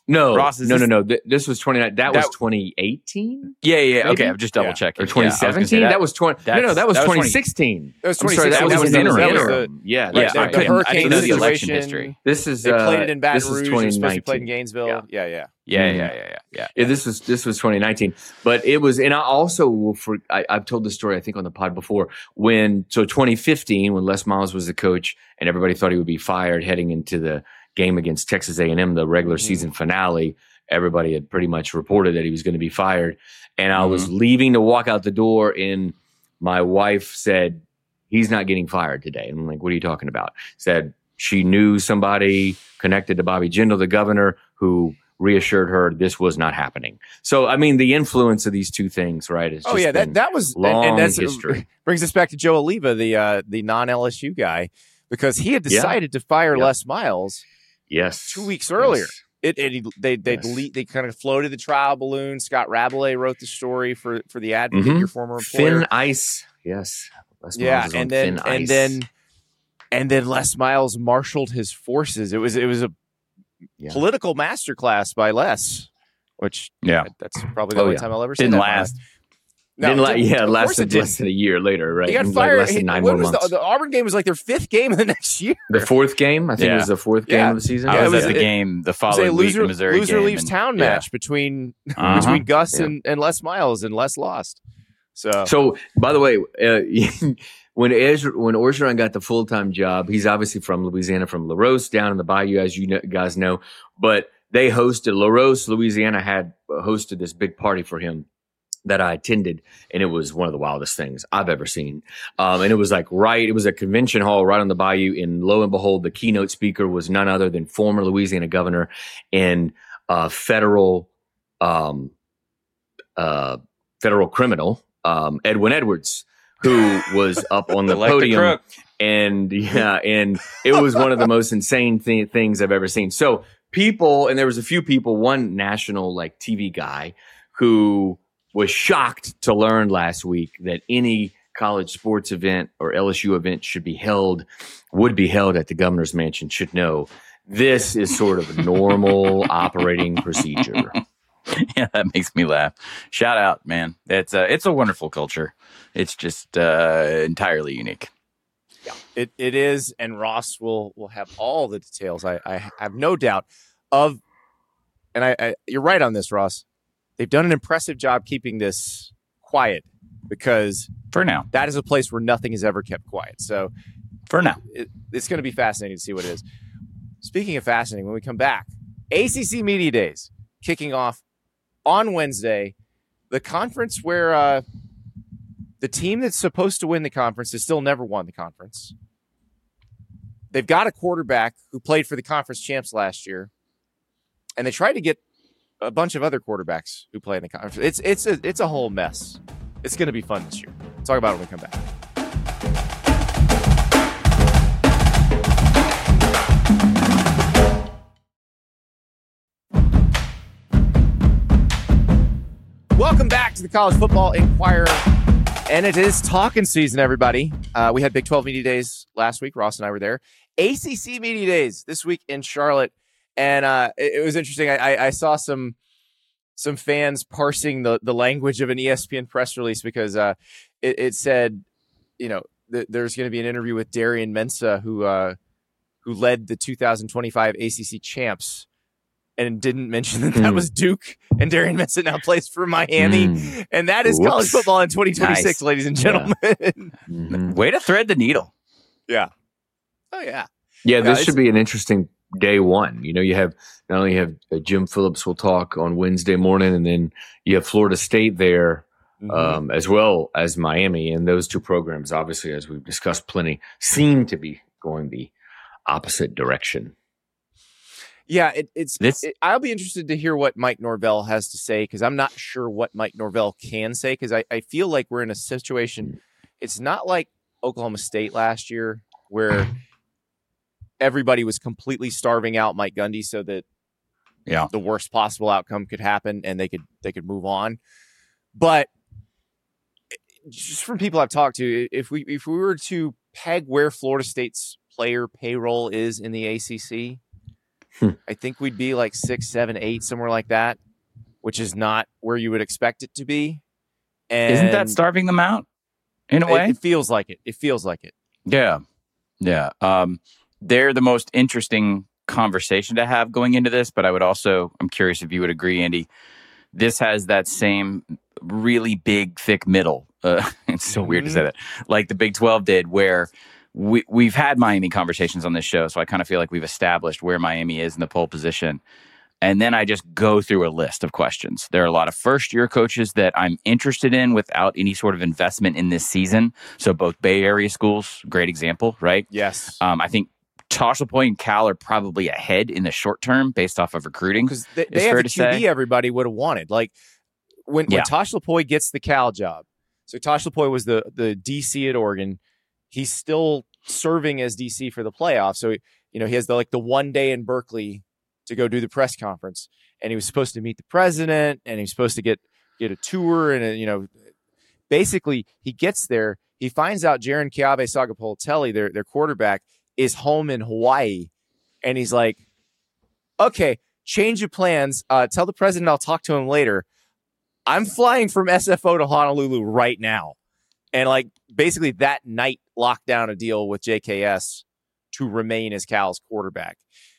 Speaker 2: No,
Speaker 3: Ross, is
Speaker 2: no,
Speaker 3: this-
Speaker 2: no, no. Th- This was twenty nine. That,
Speaker 3: That-
Speaker 2: was twenty eighteen
Speaker 3: Yeah, yeah.
Speaker 2: Maybe?
Speaker 3: Okay, I'm just double
Speaker 1: Yeah.
Speaker 3: checking.
Speaker 2: or twenty seventeen.
Speaker 3: Yeah, I was gonna say
Speaker 2: that, was twenty. No, no,
Speaker 3: that's-
Speaker 2: that was
Speaker 3: that was
Speaker 2: twenty sixteen.
Speaker 1: That was
Speaker 2: I'm sorry, that,
Speaker 3: That
Speaker 2: was,
Speaker 3: was
Speaker 2: an
Speaker 3: an
Speaker 2: interim.
Speaker 3: interim.
Speaker 2: Yeah,
Speaker 1: Right,
Speaker 2: that's
Speaker 1: the,
Speaker 2: right.
Speaker 1: the
Speaker 3: I didn't
Speaker 1: hurricane
Speaker 3: know the election
Speaker 1: situation.
Speaker 3: history.
Speaker 2: This is
Speaker 1: They
Speaker 2: uh,
Speaker 1: played it in Baton
Speaker 2: this
Speaker 1: Rouge.
Speaker 2: is
Speaker 1: It was supposed to be
Speaker 2: twenty
Speaker 1: played in
Speaker 2: nineteen.
Speaker 1: Gainesville.
Speaker 2: Yeah.
Speaker 1: Yeah, yeah.
Speaker 3: Yeah,
Speaker 2: Mhm.
Speaker 3: yeah, yeah, yeah, yeah.
Speaker 2: Yeah, this was this was twenty nineteen, but it was, and I also will for I, I've told this story I think on the pod before when so twenty fifteen when Les Miles was the coach and everybody thought he would be fired heading into the game against Texas A and M, the regular
Speaker 1: Mhm.
Speaker 2: season finale. Everybody had pretty much reported that he was going to be fired, and I was
Speaker 3: Mhm.
Speaker 2: leaving to walk out the door, and my wife said, "He's not getting fired today." And I'm like, "What are you talking about?" Said she knew somebody connected to Bobby Jindal, the governor, who reassured her this was not happening. So, I mean, the influence of these two things, right? Is
Speaker 1: Oh
Speaker 2: just
Speaker 1: yeah, that
Speaker 2: been
Speaker 1: that was
Speaker 2: long
Speaker 1: and, and that's
Speaker 2: history.
Speaker 1: brings us back to Joe Oliva, the uh, the non L S U guy, because he had
Speaker 2: Yeah.
Speaker 1: decided to fire
Speaker 2: Yep.
Speaker 1: Les Miles
Speaker 2: Yes,
Speaker 1: two weeks earlier.
Speaker 2: Yes.
Speaker 1: It, it they they
Speaker 2: Yes.
Speaker 1: le- they kind of floated the trial balloon. Scott Rabelais wrote the story for for the Advocate,
Speaker 2: Mhm.
Speaker 1: your former employer.
Speaker 2: Thin ice. Yes. Les
Speaker 1: yeah,
Speaker 2: Miles is on
Speaker 1: and then
Speaker 2: thin
Speaker 1: and
Speaker 2: ice.
Speaker 1: then and then Les Miles marshaled his forces. It was it was a
Speaker 2: Yeah.
Speaker 1: political masterclass by Les, which
Speaker 3: Yeah.
Speaker 1: that's probably the
Speaker 2: Oh,
Speaker 1: only
Speaker 2: yeah.
Speaker 1: time I'll ever say
Speaker 3: Didn't
Speaker 1: that.
Speaker 3: last.
Speaker 1: No,
Speaker 2: Didn't la-
Speaker 1: of
Speaker 2: yeah,
Speaker 1: course
Speaker 2: lasted
Speaker 1: it didn't.
Speaker 2: less than a year later, right?
Speaker 1: He got
Speaker 2: Like
Speaker 1: fired.
Speaker 2: less than nine
Speaker 1: when
Speaker 2: more
Speaker 1: was the,
Speaker 2: months.
Speaker 1: the Auburn game was like their fifth game of the next year.
Speaker 2: The fourth game, I think
Speaker 3: Yeah.
Speaker 2: it was the fourth game
Speaker 1: Yeah.
Speaker 2: of the season.
Speaker 3: I
Speaker 1: Yeah,
Speaker 3: was
Speaker 1: it
Speaker 3: at
Speaker 1: was-
Speaker 3: the
Speaker 1: it-
Speaker 3: game the
Speaker 1: It was a
Speaker 3: following week,
Speaker 1: loser,
Speaker 3: the Missouri
Speaker 1: loser
Speaker 3: game,
Speaker 1: leaves
Speaker 3: and-
Speaker 1: town
Speaker 3: yeah.
Speaker 1: match between
Speaker 3: Uh-huh.
Speaker 1: between Gus
Speaker 2: Yeah.
Speaker 1: and, and Les Miles, and Les lost. So,
Speaker 2: So, by the way, uh, when Ezra, when Orgeron got the full time job, he's obviously from Louisiana, from La Rose down in the Bayou, as you know, guys know. But they hosted La Rose, Louisiana, had uh, hosted this big party for him that I attended, and it was one of the wildest things I've ever seen. Um, and it was like right, it was a convention hall right on the Bayou, and lo and behold, the keynote speaker was none other than former Louisiana governor and uh, federal um, uh, federal criminal um, Edwin Edwards, who was up on the
Speaker 3: Elect a
Speaker 2: podium.
Speaker 3: crook.
Speaker 2: And yeah, and it was one of the most insane th- things I've ever seen. So people, and there was a few people, one national like T V guy who was shocked to learn last week that any college sports event or L S U event should be held, would be held at the governor's mansion, should know this is sort of a normal operating procedure.
Speaker 3: Yeah, that makes me laugh. Shout out, man. It's a it's a wonderful culture. It's just uh, entirely unique.
Speaker 1: it it is, and Ross will will have all the details. I, I have no doubt of, and I, I you're right on this, Ross. They've done an impressive job keeping this quiet because
Speaker 3: For now.
Speaker 1: that is a place where nothing is ever kept quiet. So
Speaker 3: For now.
Speaker 1: it, it's going to be fascinating to see what it is. Speaking of fascinating, when we come back, A C C Media Days kicking off on Wednesday. The conference where uh, the team that's supposed to win the conference has still never won the conference. They've got a quarterback who played for the conference champs last year, and they tried to get a bunch of other quarterbacks who play in the conference. It's it's a, it's a whole mess. It's going to be fun this year. We'll talk about it when we come back. Welcome back to the College Football Inquirer, and it is talking season, everybody. Uh, we had Big twelve Media Days last week. Ross and I were there. A C C Media Days this week in Charlotte, and uh, it, it was interesting. I, I, I saw some some fans parsing the, the language of an E S P N press release because uh, it, it said, you know, th- there's going to be an interview with Darian Mensah, who uh, who led the two thousand twenty-five A C C champs, and didn't mention that that
Speaker 2: Mm.
Speaker 1: was Duke, and Darian Mensah now plays for Miami.
Speaker 2: Mm.
Speaker 1: And that is
Speaker 2: Whoops.
Speaker 1: college football in twenty twenty-six,
Speaker 3: Nice.
Speaker 1: ladies and gentlemen.
Speaker 2: Mhm.
Speaker 3: Way to thread the needle.
Speaker 1: Yeah. Oh, yeah.
Speaker 2: Yeah,
Speaker 1: Yeah,
Speaker 2: this
Speaker 1: it's-
Speaker 2: should be an interesting day one. You know, you have not only have uh, Jim Phillips will talk on Wednesday morning, and then you have Florida State there
Speaker 1: Mhm.
Speaker 2: um, as well as Miami. And those two programs, obviously, as we've discussed plenty, seem to be going the opposite direction.
Speaker 1: Yeah, it, it's.
Speaker 3: This-
Speaker 1: it- I'll be interested to hear what Mike Norvell has to say because I'm not sure what Mike Norvell can say because I, I feel like we're in a situation. It's not like Oklahoma State last year where everybody was completely starving out Mike Gundy so that
Speaker 3: Yeah.
Speaker 1: the worst possible outcome could happen and they could they could move on. But just from people I've talked to, if we if we were to peg where Florida State's player payroll is in the A C C,
Speaker 2: Hmm.
Speaker 1: I think we'd be like six, seven, eight, somewhere like that, which is not where you would expect it to be. And
Speaker 3: Isn't that starving them out in a
Speaker 1: it,
Speaker 3: way?
Speaker 1: it feels like it. It feels like it.
Speaker 3: Yeah. Yeah. Um, they're the most interesting conversation to have going into this, but I would also, I'm curious if you would agree, Andy, this has that same really big, thick middle. Uh, it's so mm-hmm. weird to say that. Like the Big twelve did, where we, we've had Miami conversations on this show, so I kind of feel like we've established where Miami is in the pole position. And then I just go through a list of questions. There are a lot of first-year coaches that I'm interested in without any sort of investment in this season. So both Bay Area schools, great example, right?
Speaker 1: Yes.
Speaker 3: Um, I think Tosh LaPointe and Cal are probably ahead in the short term based off of recruiting.
Speaker 1: Because they, they have a Q B everybody would have wanted. Like when, yeah. when Tosh LaPointe gets the Cal job. So Tosh LaPointe was the, the D C at Oregon. He's still serving as D C for the playoffs. So, you know, he has the, like the one day in Berkeley to go do the press conference, and he was supposed to meet the president, and he was supposed to get get a tour, and a, you know, basically he gets there, he finds out Jaron Keave-Sagapoltelli, their their quarterback, is home in Hawaii, and he's like, "Okay, change of plans. Uh, tell the president I'll talk to him later. I'm flying from S F O to Honolulu right now," and like basically that night locked down a deal with J K S to remain as Cal's quarterback.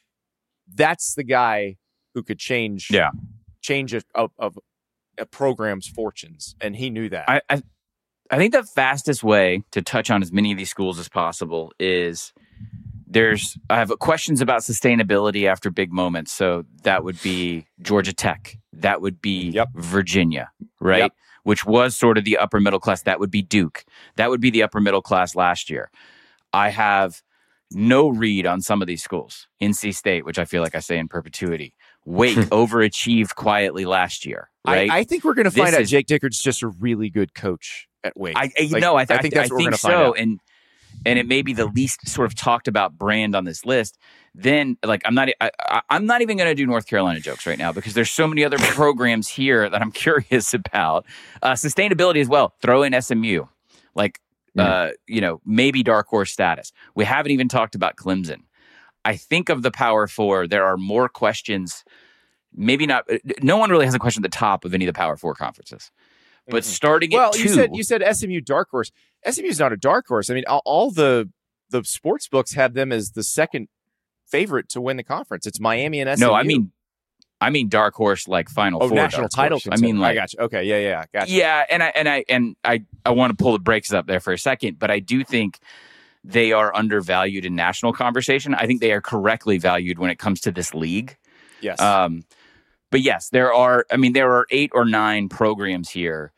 Speaker 1: That's the guy who could change,
Speaker 3: yeah.
Speaker 1: change a, a, a, a program's fortunes, and he knew that.
Speaker 3: I, I, I think the fastest way to touch on as many of these schools as possible is there's. I have questions about sustainability after big moments, so that would be Georgia Tech, that would be
Speaker 1: yep.
Speaker 3: Virginia, right?
Speaker 1: Yep.
Speaker 3: Which was sort of the upper middle class. That would be Duke. That would be the upper middle class last year. I have no read on some of these schools. N C State, which I feel like I say in perpetuity. Wake overachieved quietly last year, right?
Speaker 1: I, I think we're going to find
Speaker 3: this
Speaker 1: out
Speaker 3: is,
Speaker 1: Jake Dickard's just a really good coach at Wake.
Speaker 3: I, I
Speaker 1: like,
Speaker 3: no, I, th-
Speaker 1: I think that's
Speaker 3: I
Speaker 1: what
Speaker 3: think
Speaker 1: we're going to
Speaker 3: so,
Speaker 1: find out.
Speaker 3: and and it may be the least sort of talked about brand on this list. Then, like, I'm not, I, I, I'm not even going to do North Carolina jokes right now because there's so many other programs here that I'm curious about. Uh, sustainability as well. Throw in S M U, like. Uh, you know, maybe dark horse status. We haven't even talked about Clemson. I think of the Power Four, there are more questions. Maybe not. No one really has a question at the top of any of the Power Four conferences. But mm-hmm. starting
Speaker 1: well,
Speaker 3: at two,
Speaker 1: you said you said S M U dark horse. S M U is not a dark horse. I mean, all, all the the sports books have them as the second favorite to win the conference. It's Miami and S M U.
Speaker 3: No, I mean. I mean dark horse like Final
Speaker 1: oh,
Speaker 3: Four.
Speaker 1: National title.
Speaker 3: I mean like
Speaker 1: I got you. Okay, yeah, yeah, got you.
Speaker 3: Yeah, and I and I and I I want to pull the brakes up there for a second, but I do think they are undervalued in national conversation. I think they are correctly valued when it comes to this league.
Speaker 1: Yes.
Speaker 3: Um, but yes, there are. I mean, there are eight or nine programs here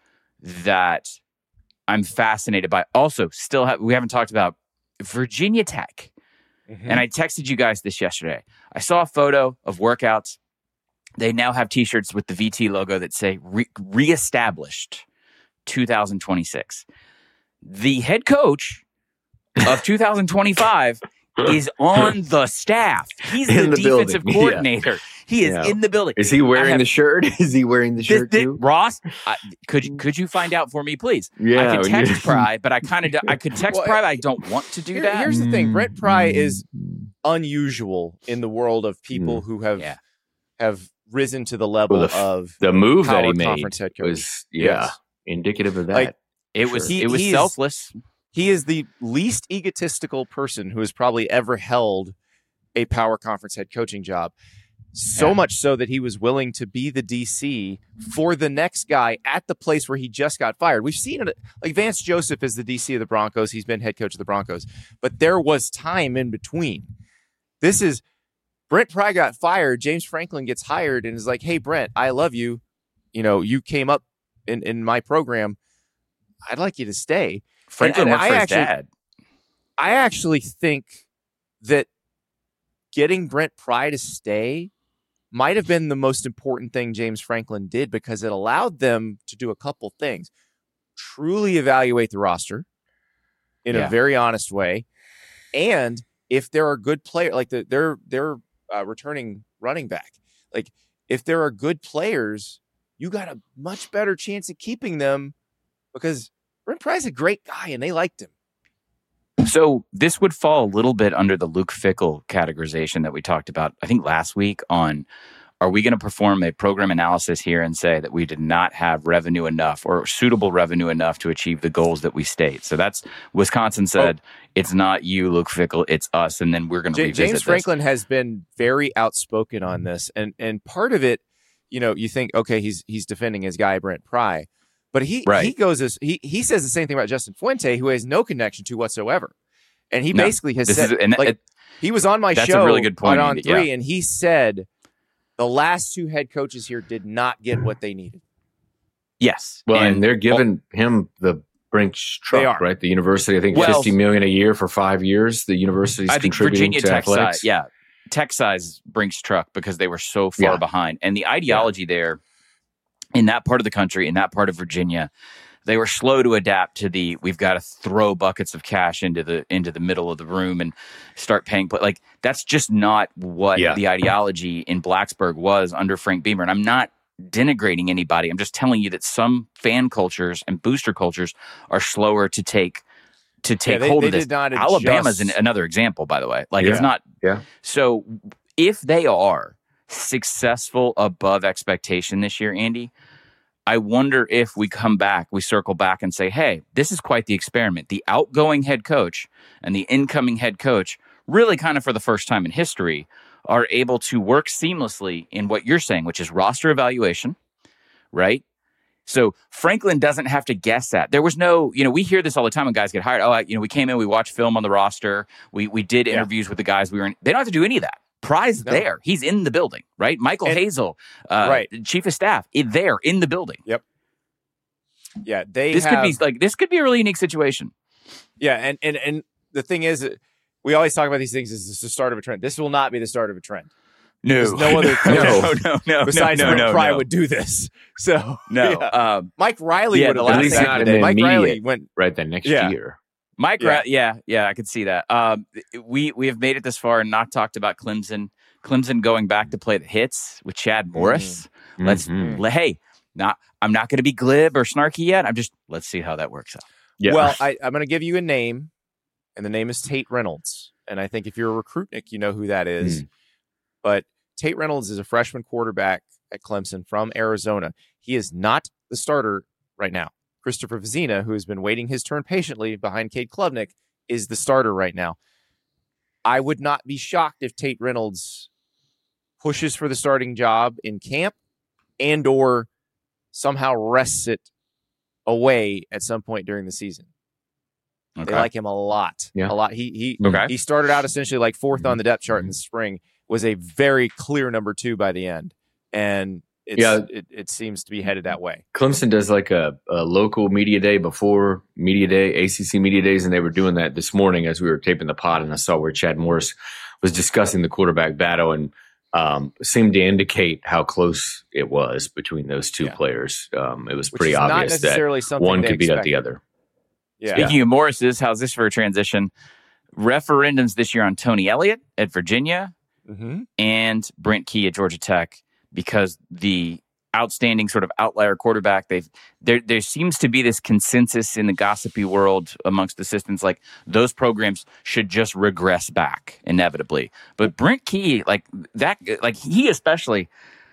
Speaker 3: that I'm fascinated by. Also, still have, we haven't talked about Virginia Tech, mm-hmm. and I texted you guys this yesterday. I saw a photo of workouts. They now have T-shirts with the V T logo that say re- reestablished two thousand twenty-six. The head coach of two thousand twenty-five is on the staff. He's
Speaker 2: in
Speaker 3: the,
Speaker 2: the
Speaker 3: defensive
Speaker 2: building.
Speaker 3: coordinator.
Speaker 2: Yeah.
Speaker 3: He is
Speaker 2: yeah.
Speaker 3: in the building.
Speaker 2: Is he wearing
Speaker 3: have,
Speaker 2: the shirt? Is he wearing the shirt
Speaker 3: this, this,
Speaker 2: too?
Speaker 3: Ross, I, could you could you find out for me, please?
Speaker 2: Yeah,
Speaker 3: I could text
Speaker 2: you,
Speaker 3: Pry, but I kind of I could text
Speaker 1: well,
Speaker 3: Pry. But I don't want to do
Speaker 1: here,
Speaker 3: that.
Speaker 1: Here's the thing: Brent Pry is unusual in the world of people mm. who have
Speaker 3: yeah.
Speaker 1: have risen to the level
Speaker 2: well, the,
Speaker 1: of
Speaker 2: the move that he made
Speaker 1: head coach.
Speaker 2: was yeah
Speaker 1: yes.
Speaker 2: indicative of that.
Speaker 3: Like, it was
Speaker 1: sure. he,
Speaker 3: it was
Speaker 1: he
Speaker 3: selfless.
Speaker 1: Is, he is the least egotistical person who has probably ever held a power conference head coaching job. So yeah. much so that he was willing to be the D C for the next guy at the place where he just got fired. We've seen it. Like Vance Joseph is the D C of the Broncos. He's been head coach of the Broncos. But there was time in between. This is Brent Pry got fired. James Franklin gets hired and is like, hey, Brent, I love you. You know, you came up in, in my program. I'd like you to stay.
Speaker 3: Franklin
Speaker 1: and, and
Speaker 3: worked for
Speaker 1: I
Speaker 3: his
Speaker 1: actually,
Speaker 3: dad.
Speaker 1: I actually think that getting Brent Pry to stay might have been the most important thing James Franklin did because it allowed them to do a couple things. Truly evaluate the roster in
Speaker 3: yeah.
Speaker 1: a very honest way. And if there are good players, like the, they're, they're uh, returning running back, like if there are good players, you got a much better chance of keeping them because Brent Pry's a great guy and they liked him.
Speaker 3: So this would fall a little bit under the Luke Fickell categorization that we talked about, I think, last week on, are we going to perform a program analysis here and say that we did not have revenue enough or suitable revenue enough to achieve the goals that we state? So that's Wisconsin said, oh. It's not you, Luke Fickell, it's us. And then we're going to
Speaker 1: J-
Speaker 3: revisit
Speaker 1: James Franklin
Speaker 3: this.
Speaker 1: has been very outspoken on this. And and part of it, you know, you think, okay, he's he's defending his guy, Brent Pry. But he
Speaker 3: right.
Speaker 1: he goes as he he says the same thing about Justin Fuente, who has no connection to whatsoever. And he
Speaker 3: no,
Speaker 1: basically has said,
Speaker 3: is, and
Speaker 1: like,
Speaker 3: it,
Speaker 1: he was on my
Speaker 3: that's
Speaker 1: show
Speaker 3: a really good point,
Speaker 1: on, on three,
Speaker 3: yeah.
Speaker 1: and he said the last two head coaches here did not get what they needed.
Speaker 3: Yes.
Speaker 2: Well, and, and they're giving well, him the Brinks truck, right? The university, I think, well, fifty million dollars a year for five years. The university's
Speaker 3: I think
Speaker 2: contributing
Speaker 3: Virginia
Speaker 2: to
Speaker 3: Tech
Speaker 2: athletics.
Speaker 3: Size, yeah, Tech size Brinks truck because they were so far
Speaker 2: yeah.
Speaker 3: behind. And the ideology yeah. there in that part of the country, in that part of Virginia, they were slow to adapt to the we've got to throw buckets of cash into the into the middle of the room and start paying. But like that's just not what
Speaker 2: yeah.
Speaker 3: the ideology in Blacksburg was under Frank Beamer. And I'm not denigrating anybody. I'm just telling you that some fan cultures and booster cultures are slower to take to take
Speaker 1: yeah, they,
Speaker 3: hold
Speaker 1: they
Speaker 3: of this.
Speaker 1: Did not
Speaker 3: Alabama's
Speaker 1: adjust.
Speaker 3: an, another example, by the way. Like
Speaker 2: yeah.
Speaker 3: it's not.
Speaker 2: Yeah.
Speaker 3: So if they are successful above expectation this year, Andy, I wonder if we come back, we circle back and say, hey, this is quite the experiment. The outgoing head coach and the incoming head coach, really kind of for the first time in history, are able to work seamlessly in what you're saying, which is roster evaluation, right? So Franklin doesn't have to guess that. There was no, you know, we hear this all the time when guys get hired. Oh, I, you know, we came in, we watched film on the roster. We we did
Speaker 1: yeah.
Speaker 3: interviews with the guys we were in. They don't have to do any of that. Pry's no. there. He's in the building, right? Michael
Speaker 1: and,
Speaker 3: Hazel, uh,
Speaker 1: right.
Speaker 3: chief of staff, is there in the building.
Speaker 1: Yep. Yeah, they
Speaker 3: This
Speaker 1: have,
Speaker 3: could be like this could be a really unique situation.
Speaker 1: Yeah, and and and the thing is, we always talk about these things as it's the start of a trend. This will not be the start of a trend.
Speaker 3: No,
Speaker 1: no other coach
Speaker 3: no, no, no,
Speaker 1: besides
Speaker 3: no,
Speaker 1: Brent
Speaker 3: no,
Speaker 1: Pry
Speaker 3: no.
Speaker 1: would do this. So
Speaker 3: no,
Speaker 1: yeah.
Speaker 3: um,
Speaker 1: Mike Riley
Speaker 3: yeah,
Speaker 1: would have
Speaker 3: at
Speaker 1: last
Speaker 3: least
Speaker 1: back
Speaker 2: not
Speaker 1: in the
Speaker 2: an
Speaker 1: day. Mike
Speaker 2: immediate-
Speaker 1: Riley went
Speaker 2: right the next
Speaker 1: Yeah.
Speaker 2: year.
Speaker 3: Mike,
Speaker 1: Yeah.
Speaker 3: Ra- yeah, yeah, I could see that. Um, we we have made it this far and not talked about Clemson. Clemson going back to play the hits with Chad Morris.
Speaker 2: Mhm.
Speaker 3: Let's
Speaker 2: Mhm.
Speaker 3: le- hey, not I'm not going to be glib or snarky yet. I'm just let's see how that works out.
Speaker 2: Yeah.
Speaker 1: Well, I, I'm going to give you a name, and the name is Tate Reynolds. And I think if you're a recruit, Nick, you know who that is.
Speaker 2: Mm.
Speaker 1: But Tate Reynolds is a freshman quarterback at Clemson from Arizona. He is not the starter right now. Christopher Vizina, who has been waiting his turn patiently behind Cade Klubnik, is the starter right now. I would not be shocked if Tate Reynolds pushes for the starting job in camp and or somehow wrests it away at some point during the season.
Speaker 3: Okay.
Speaker 1: They like him a lot.
Speaker 2: Yeah.
Speaker 1: A lot. He he
Speaker 3: Okay.
Speaker 1: he started out essentially like fourth on the depth chart in the spring, was a very clear number two by the end. And it's,
Speaker 2: Yeah.
Speaker 1: it, it seems to be headed that way.
Speaker 2: Clemson does like a, a local media day before media day, A C C media days, and they were doing that this morning as we were taping the pod, and I saw where Chad Morris was discussing the quarterback battle and um, seemed to indicate how close it was between those two
Speaker 1: Yeah.
Speaker 2: players. Um, it was
Speaker 1: Which
Speaker 2: pretty
Speaker 1: is not
Speaker 2: obvious that
Speaker 1: necessarily something
Speaker 2: one
Speaker 1: they
Speaker 2: could beat out the
Speaker 1: expected.
Speaker 2: other.
Speaker 1: Yeah.
Speaker 3: Speaking of Morris's, how's this for a transition? Referendums this year on Tony Elliott at Virginia
Speaker 1: Mm-hmm.
Speaker 3: and Brent Key at Georgia Tech because the outstanding sort of outlier quarterback. They've there there seems to be this consensus in the gossipy world amongst assistants like those programs should just regress back inevitably. But Brent Key, like that, like he especially,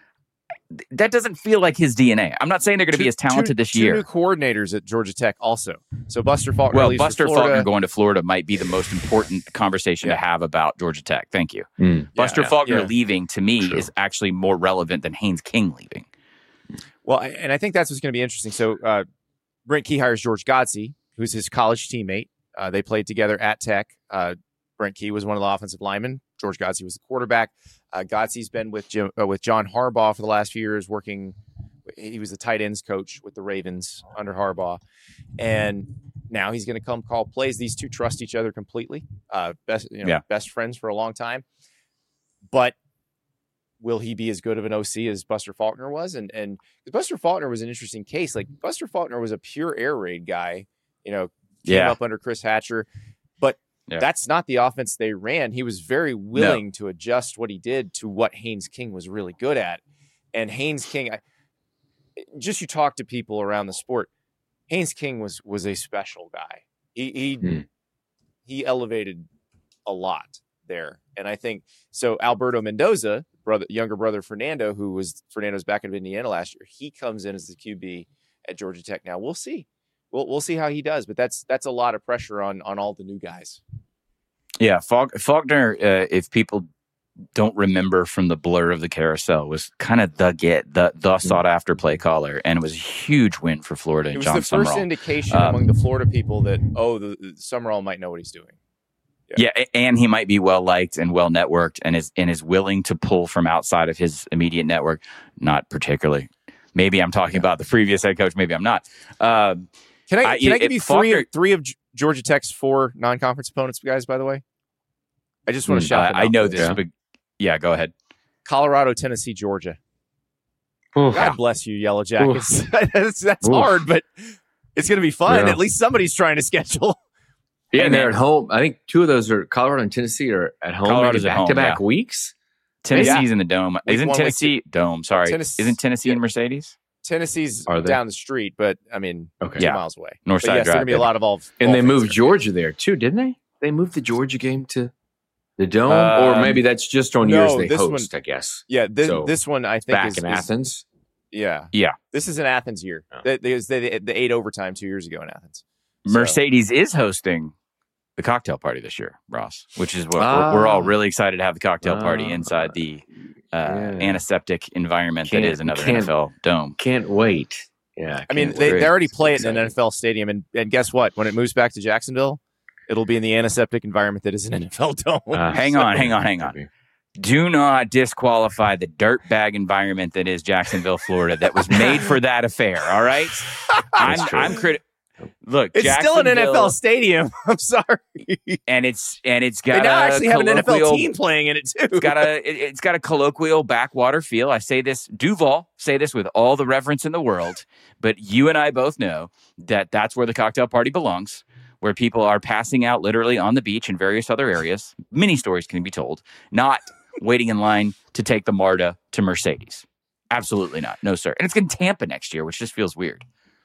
Speaker 3: that doesn't feel like his D N A. I'm not saying they're going to be as talented
Speaker 1: two,
Speaker 3: this
Speaker 1: two
Speaker 3: year.
Speaker 1: New coordinators at Georgia Tech also. So Buster Faulkner
Speaker 3: Well,
Speaker 1: leaves for
Speaker 3: Buster
Speaker 1: Florida.
Speaker 3: Faulkner going to Florida might be the most important conversation
Speaker 1: Yeah.
Speaker 3: to have about Georgia Tech. Thank you.
Speaker 2: Mm.
Speaker 3: Buster
Speaker 1: yeah,
Speaker 3: Faulkner
Speaker 1: yeah.
Speaker 3: leaving to me
Speaker 2: True.
Speaker 3: is actually more relevant than Haynes King leaving.
Speaker 1: Well, I- and I think that's what's going to be interesting. So uh, Brent Key hires George Godsey, who's his college teammate. Uh, they played together at Tech. Uh, Brent Key was one of the offensive linemen. George Godsey was the quarterback. Uh, Godsey's been with Jim, uh, with John Harbaugh for the last few years, working. He was the tight ends coach with the Ravens under Harbaugh, and now he's going to come call plays. These two trust each other completely. Uh, best, you know,
Speaker 3: Yeah.
Speaker 1: best friends for a long time. But will he be as good of an O C as Buster Faulkner was? And and Buster Faulkner was an interesting case. Like Buster Faulkner was a pure air raid guy. You know, came
Speaker 3: Yeah.
Speaker 1: up under Chris Hatcher, but
Speaker 3: Yeah.
Speaker 1: that's not the offense they ran. He was very willing to adjust what he did to what Haynes King was really good at. And Haynes King, I, just you talk to people around the sport, Haynes King was was a special guy. He he
Speaker 2: Hmm.
Speaker 1: he elevated a lot there. And I think so. Alberto Mendoza, brother, younger brother Fernando, who was Fernando's back in Indiana last year, he comes in as the Q B at Georgia Tech now. We'll see. We'll we'll see how he does. But that's that's a lot of pressure on on all the new guys.
Speaker 3: Yeah, Faulk- Faulkner. Uh, if people don't remember from the blur of the carousel, was kind of the get the the sought after play caller, and it was a huge win for Florida.
Speaker 1: It was
Speaker 3: John
Speaker 1: the first
Speaker 3: Summerall.
Speaker 1: indication
Speaker 3: Um,
Speaker 1: among the Florida people that oh, the, the Summerall might know what he's doing.
Speaker 3: Yeah. yeah, and he might be well liked and well networked, and is and is willing to pull from outside of his immediate network. Not particularly. Maybe I'm talking yeah. about the previous head coach. Maybe I'm not. Um,
Speaker 1: can I
Speaker 3: I,
Speaker 1: can I
Speaker 3: it,
Speaker 1: give you
Speaker 3: Faulkner,
Speaker 1: three of, three of Georgia Tech's four non-conference opponents, guys? By the way, I just want to shout.
Speaker 3: Uh, I know this, yeah. but yeah, go ahead.
Speaker 1: Colorado, Tennessee, Georgia.
Speaker 2: Oof.
Speaker 1: God bless you, Yellow Jackets. that's that's hard, but it's going to be fun.
Speaker 2: Yeah.
Speaker 1: At least somebody's trying to schedule.
Speaker 2: Yeah, and they're at home. I think two of those are Colorado and Tennessee are at home.
Speaker 3: Colorado's at home,
Speaker 2: back-to-back
Speaker 3: yeah.
Speaker 2: weeks.
Speaker 3: Tennessee's
Speaker 1: Yeah.
Speaker 3: in the dome.
Speaker 1: Week
Speaker 3: Isn't
Speaker 1: one,
Speaker 3: Tennessee dome? Sorry,
Speaker 1: Tennessee-
Speaker 3: isn't Tennessee
Speaker 1: yeah.
Speaker 3: in Mercedes?
Speaker 1: Tennessee's
Speaker 2: Are they?
Speaker 1: down the street, but I mean,
Speaker 2: Okay.
Speaker 1: two
Speaker 3: Yeah.
Speaker 1: miles away.
Speaker 3: North
Speaker 1: But
Speaker 3: Side
Speaker 1: yes, there's
Speaker 3: Drive,
Speaker 1: going to be a
Speaker 3: baby.
Speaker 1: lot of all.
Speaker 2: And
Speaker 1: all
Speaker 2: they
Speaker 1: fans
Speaker 2: moved
Speaker 1: there.
Speaker 2: Georgia there too, didn't they? They moved the Georgia game to the dome,
Speaker 3: Um,
Speaker 2: or maybe that's just on
Speaker 1: no,
Speaker 2: years they
Speaker 1: this
Speaker 2: host.
Speaker 1: one-
Speaker 2: I guess
Speaker 1: Yeah, this,
Speaker 2: So,
Speaker 1: this one I think
Speaker 2: back
Speaker 1: is,
Speaker 2: in
Speaker 1: is-
Speaker 2: Athens.
Speaker 1: Yeah,
Speaker 3: Yeah.
Speaker 1: This is an Athens year.
Speaker 2: Oh.
Speaker 1: They, they, they, they ate overtime two years ago in Athens. So-
Speaker 3: Mercedes is hosting the cocktail party this year, Ross, which is what
Speaker 2: Ah.
Speaker 3: we're, we're all really excited to have the cocktail party
Speaker 2: Ah.
Speaker 3: inside the uh,
Speaker 2: Yeah.
Speaker 3: antiseptic environment that
Speaker 2: Can't-
Speaker 3: is another
Speaker 2: can't-
Speaker 3: N F L dome.
Speaker 2: Can't wait. Yeah,
Speaker 1: I mean,
Speaker 2: can't
Speaker 1: they,
Speaker 2: wait.
Speaker 1: they already play it in
Speaker 2: Exciting.
Speaker 1: an N F L stadium, and, and guess what? When it moves back to Jacksonville, it'll be in the antiseptic environment that is an N F L dome.
Speaker 2: Ah.
Speaker 3: Hang on, hang on, hang on. Do not disqualify the dirtbag environment that is Jacksonville, Florida, that was made for that affair. All right, I'm,
Speaker 2: true.
Speaker 3: I'm criti- Look,
Speaker 1: It's still an N F L
Speaker 3: Jacksonville-
Speaker 1: stadium. I'm sorry.
Speaker 3: and it's and it's
Speaker 1: They
Speaker 3: got
Speaker 1: now
Speaker 3: a
Speaker 1: actually have an N F L
Speaker 3: colloquial-
Speaker 1: team playing in it too.
Speaker 3: It's got a it, it's got a colloquial backwater feel. I say this, Duval, say this with all the reverence in the world, but you and I both know that that's where the cocktail party belongs, where people are passing out literally on the beach and various other areas. Many stories can be told, not waiting in line to take the MARTA to Mercedes. Absolutely not. No, sir. And it's in Tampa next year, which just feels weird.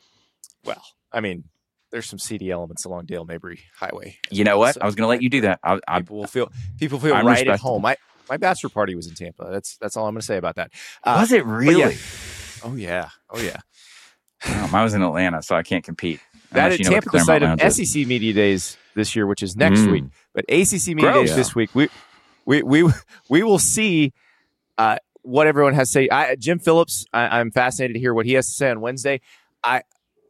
Speaker 1: Well, I mean, there's some seedy elements along Dale Mabry Highway.
Speaker 3: You know what?
Speaker 1: So
Speaker 3: I was going to let you do that. I, I,
Speaker 1: people will feel people feel
Speaker 3: I'm
Speaker 1: right at
Speaker 3: respectable.
Speaker 1: home. My my bachelor party was in Tampa. That's that's all I'm going to say about that. Uh,
Speaker 3: was it
Speaker 1: but
Speaker 3: really?
Speaker 1: yeah. Oh yeah. Oh yeah.
Speaker 3: Oh, mine was in Atlanta, so I can't compete.
Speaker 1: That
Speaker 3: Unless
Speaker 1: is
Speaker 3: you know what
Speaker 1: Tampa, the
Speaker 3: Claremont
Speaker 1: site of
Speaker 3: Lounge is.
Speaker 1: S E C Media Days this year, which is next
Speaker 2: Mm.
Speaker 1: week. But A C C Media
Speaker 3: Gross.
Speaker 1: Days this week, we we we we will see uh, what everyone has to say. I, Jim Phillips, I, I'm fascinated to hear what he has to say on Wednesday. I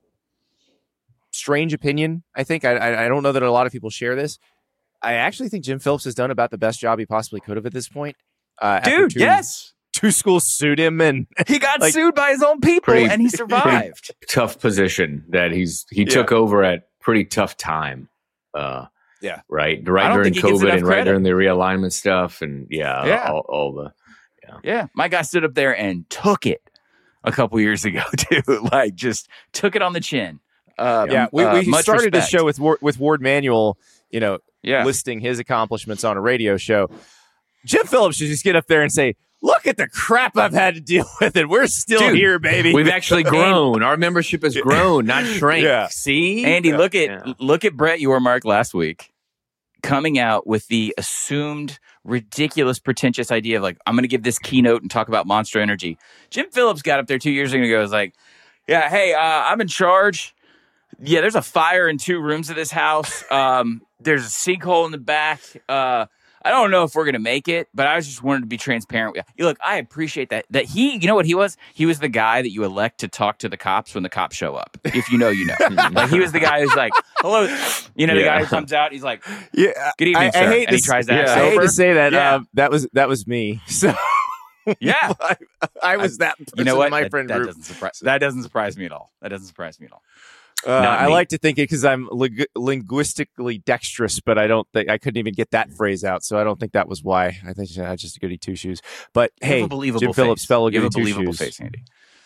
Speaker 1: strange opinion. I think I, I I don't know that a lot of people share this. I actually think Jim Phillips has done about the best job he possibly could have at this point. Uh, after
Speaker 3: Dude,
Speaker 1: two,
Speaker 3: yes.
Speaker 1: two schools sued him, and
Speaker 3: He got
Speaker 1: Like-
Speaker 3: sued by his own people,
Speaker 2: Pretty-
Speaker 3: and he survived.
Speaker 2: tough position that he's he
Speaker 1: Yeah.
Speaker 2: took over at pretty tough time. Uh,
Speaker 1: Yeah.
Speaker 2: right,
Speaker 3: I
Speaker 2: right
Speaker 3: don't
Speaker 2: during
Speaker 3: think he gets
Speaker 2: COVID
Speaker 3: enough
Speaker 2: and right
Speaker 3: credit.
Speaker 2: during the realignment stuff, and yeah,
Speaker 3: Yeah.
Speaker 2: all, all the
Speaker 3: Yeah, my guy stood up there and took it a couple years ago, too. Like, just took it on the chin. Uh,
Speaker 1: yeah, we,
Speaker 3: uh,
Speaker 1: we
Speaker 3: much
Speaker 1: started
Speaker 3: respect.
Speaker 1: a show with Ward, with Ward Manuel. You know,
Speaker 3: Yeah,
Speaker 1: listing his accomplishments on a radio show. Jim Phillips should just get up there and say, "Look at the crap I've had to deal with, and we're still
Speaker 2: Dude,
Speaker 1: here, baby."
Speaker 2: we've actually grown. Our membership has grown, not shrank.
Speaker 1: Yeah.
Speaker 2: See,
Speaker 3: Andy, look at
Speaker 2: Yeah.
Speaker 3: look at Brett Yormark last week coming out with the assumed ridiculous, pretentious idea of like, I'm going to give this keynote and talk about Monster Energy. Jim Phillips got up there two years ago and goes like, "Yeah, hey, uh, I'm in charge. Yeah, there's a fire in two rooms of this house. Um, there's a sinkhole in the back. Uh, I don't know if we're gonna make it, but I was just wanted to be transparent with you. Look, I appreciate that. That he, you know what he was? He was the guy that you elect to talk to the cops when the cops show up. If you know, you know. Like he was the guy who's like, "Hello," you know, the
Speaker 2: Yeah.
Speaker 3: guy who comes out. He's like,
Speaker 1: yeah,
Speaker 3: "Good evening,
Speaker 1: I,
Speaker 3: sir,"
Speaker 1: I hate
Speaker 3: and he
Speaker 1: to,
Speaker 3: tries to act
Speaker 1: I hate
Speaker 3: sober.
Speaker 1: to say that.
Speaker 3: Yeah.
Speaker 1: Uh, that was that was me. So
Speaker 3: Yeah,
Speaker 1: I, I was that person
Speaker 3: you know what?
Speaker 1: in my
Speaker 3: that,
Speaker 1: friend
Speaker 3: that
Speaker 1: group.
Speaker 3: doesn't surprise. That doesn't surprise me at all. That doesn't surprise me at all.
Speaker 1: Uh,
Speaker 3: Not
Speaker 1: I
Speaker 3: me.
Speaker 1: like to think it because I'm lig- linguistically dexterous, but I don't think I couldn't even get that phrase out. So I don't think that was why. I think I just a goody two shoes. But
Speaker 3: You
Speaker 1: hey,
Speaker 3: have a believable
Speaker 1: Jim Phillips,
Speaker 3: face.
Speaker 1: fellow
Speaker 3: You have
Speaker 1: goody
Speaker 3: a
Speaker 1: two
Speaker 3: believable
Speaker 1: shoes.
Speaker 3: face, Andy.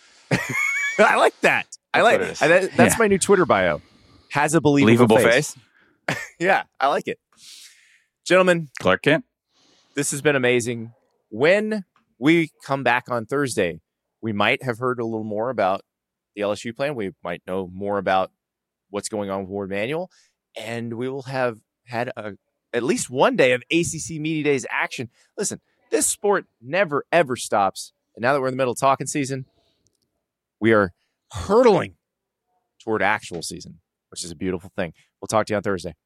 Speaker 1: I like that. I
Speaker 3: That's
Speaker 1: like
Speaker 3: what it is.
Speaker 1: I- that, that's
Speaker 3: Yeah.
Speaker 1: my new Twitter bio. Has a believable,
Speaker 3: Believable
Speaker 1: face.
Speaker 3: face.
Speaker 1: Yeah, I like it. Gentlemen,
Speaker 3: Clark Kent.
Speaker 1: this has been amazing. When we come back on Thursday, we might have heard a little more about the L S U plan. We might know more about what's going on with Ward Manuel, and we will have had a, at least one day of A C C Media Days action. Listen, this sport never, ever stops. And now that we're in the middle of talking season, we are hurtling toward actual season, which is a beautiful thing. We'll talk to you on Thursday.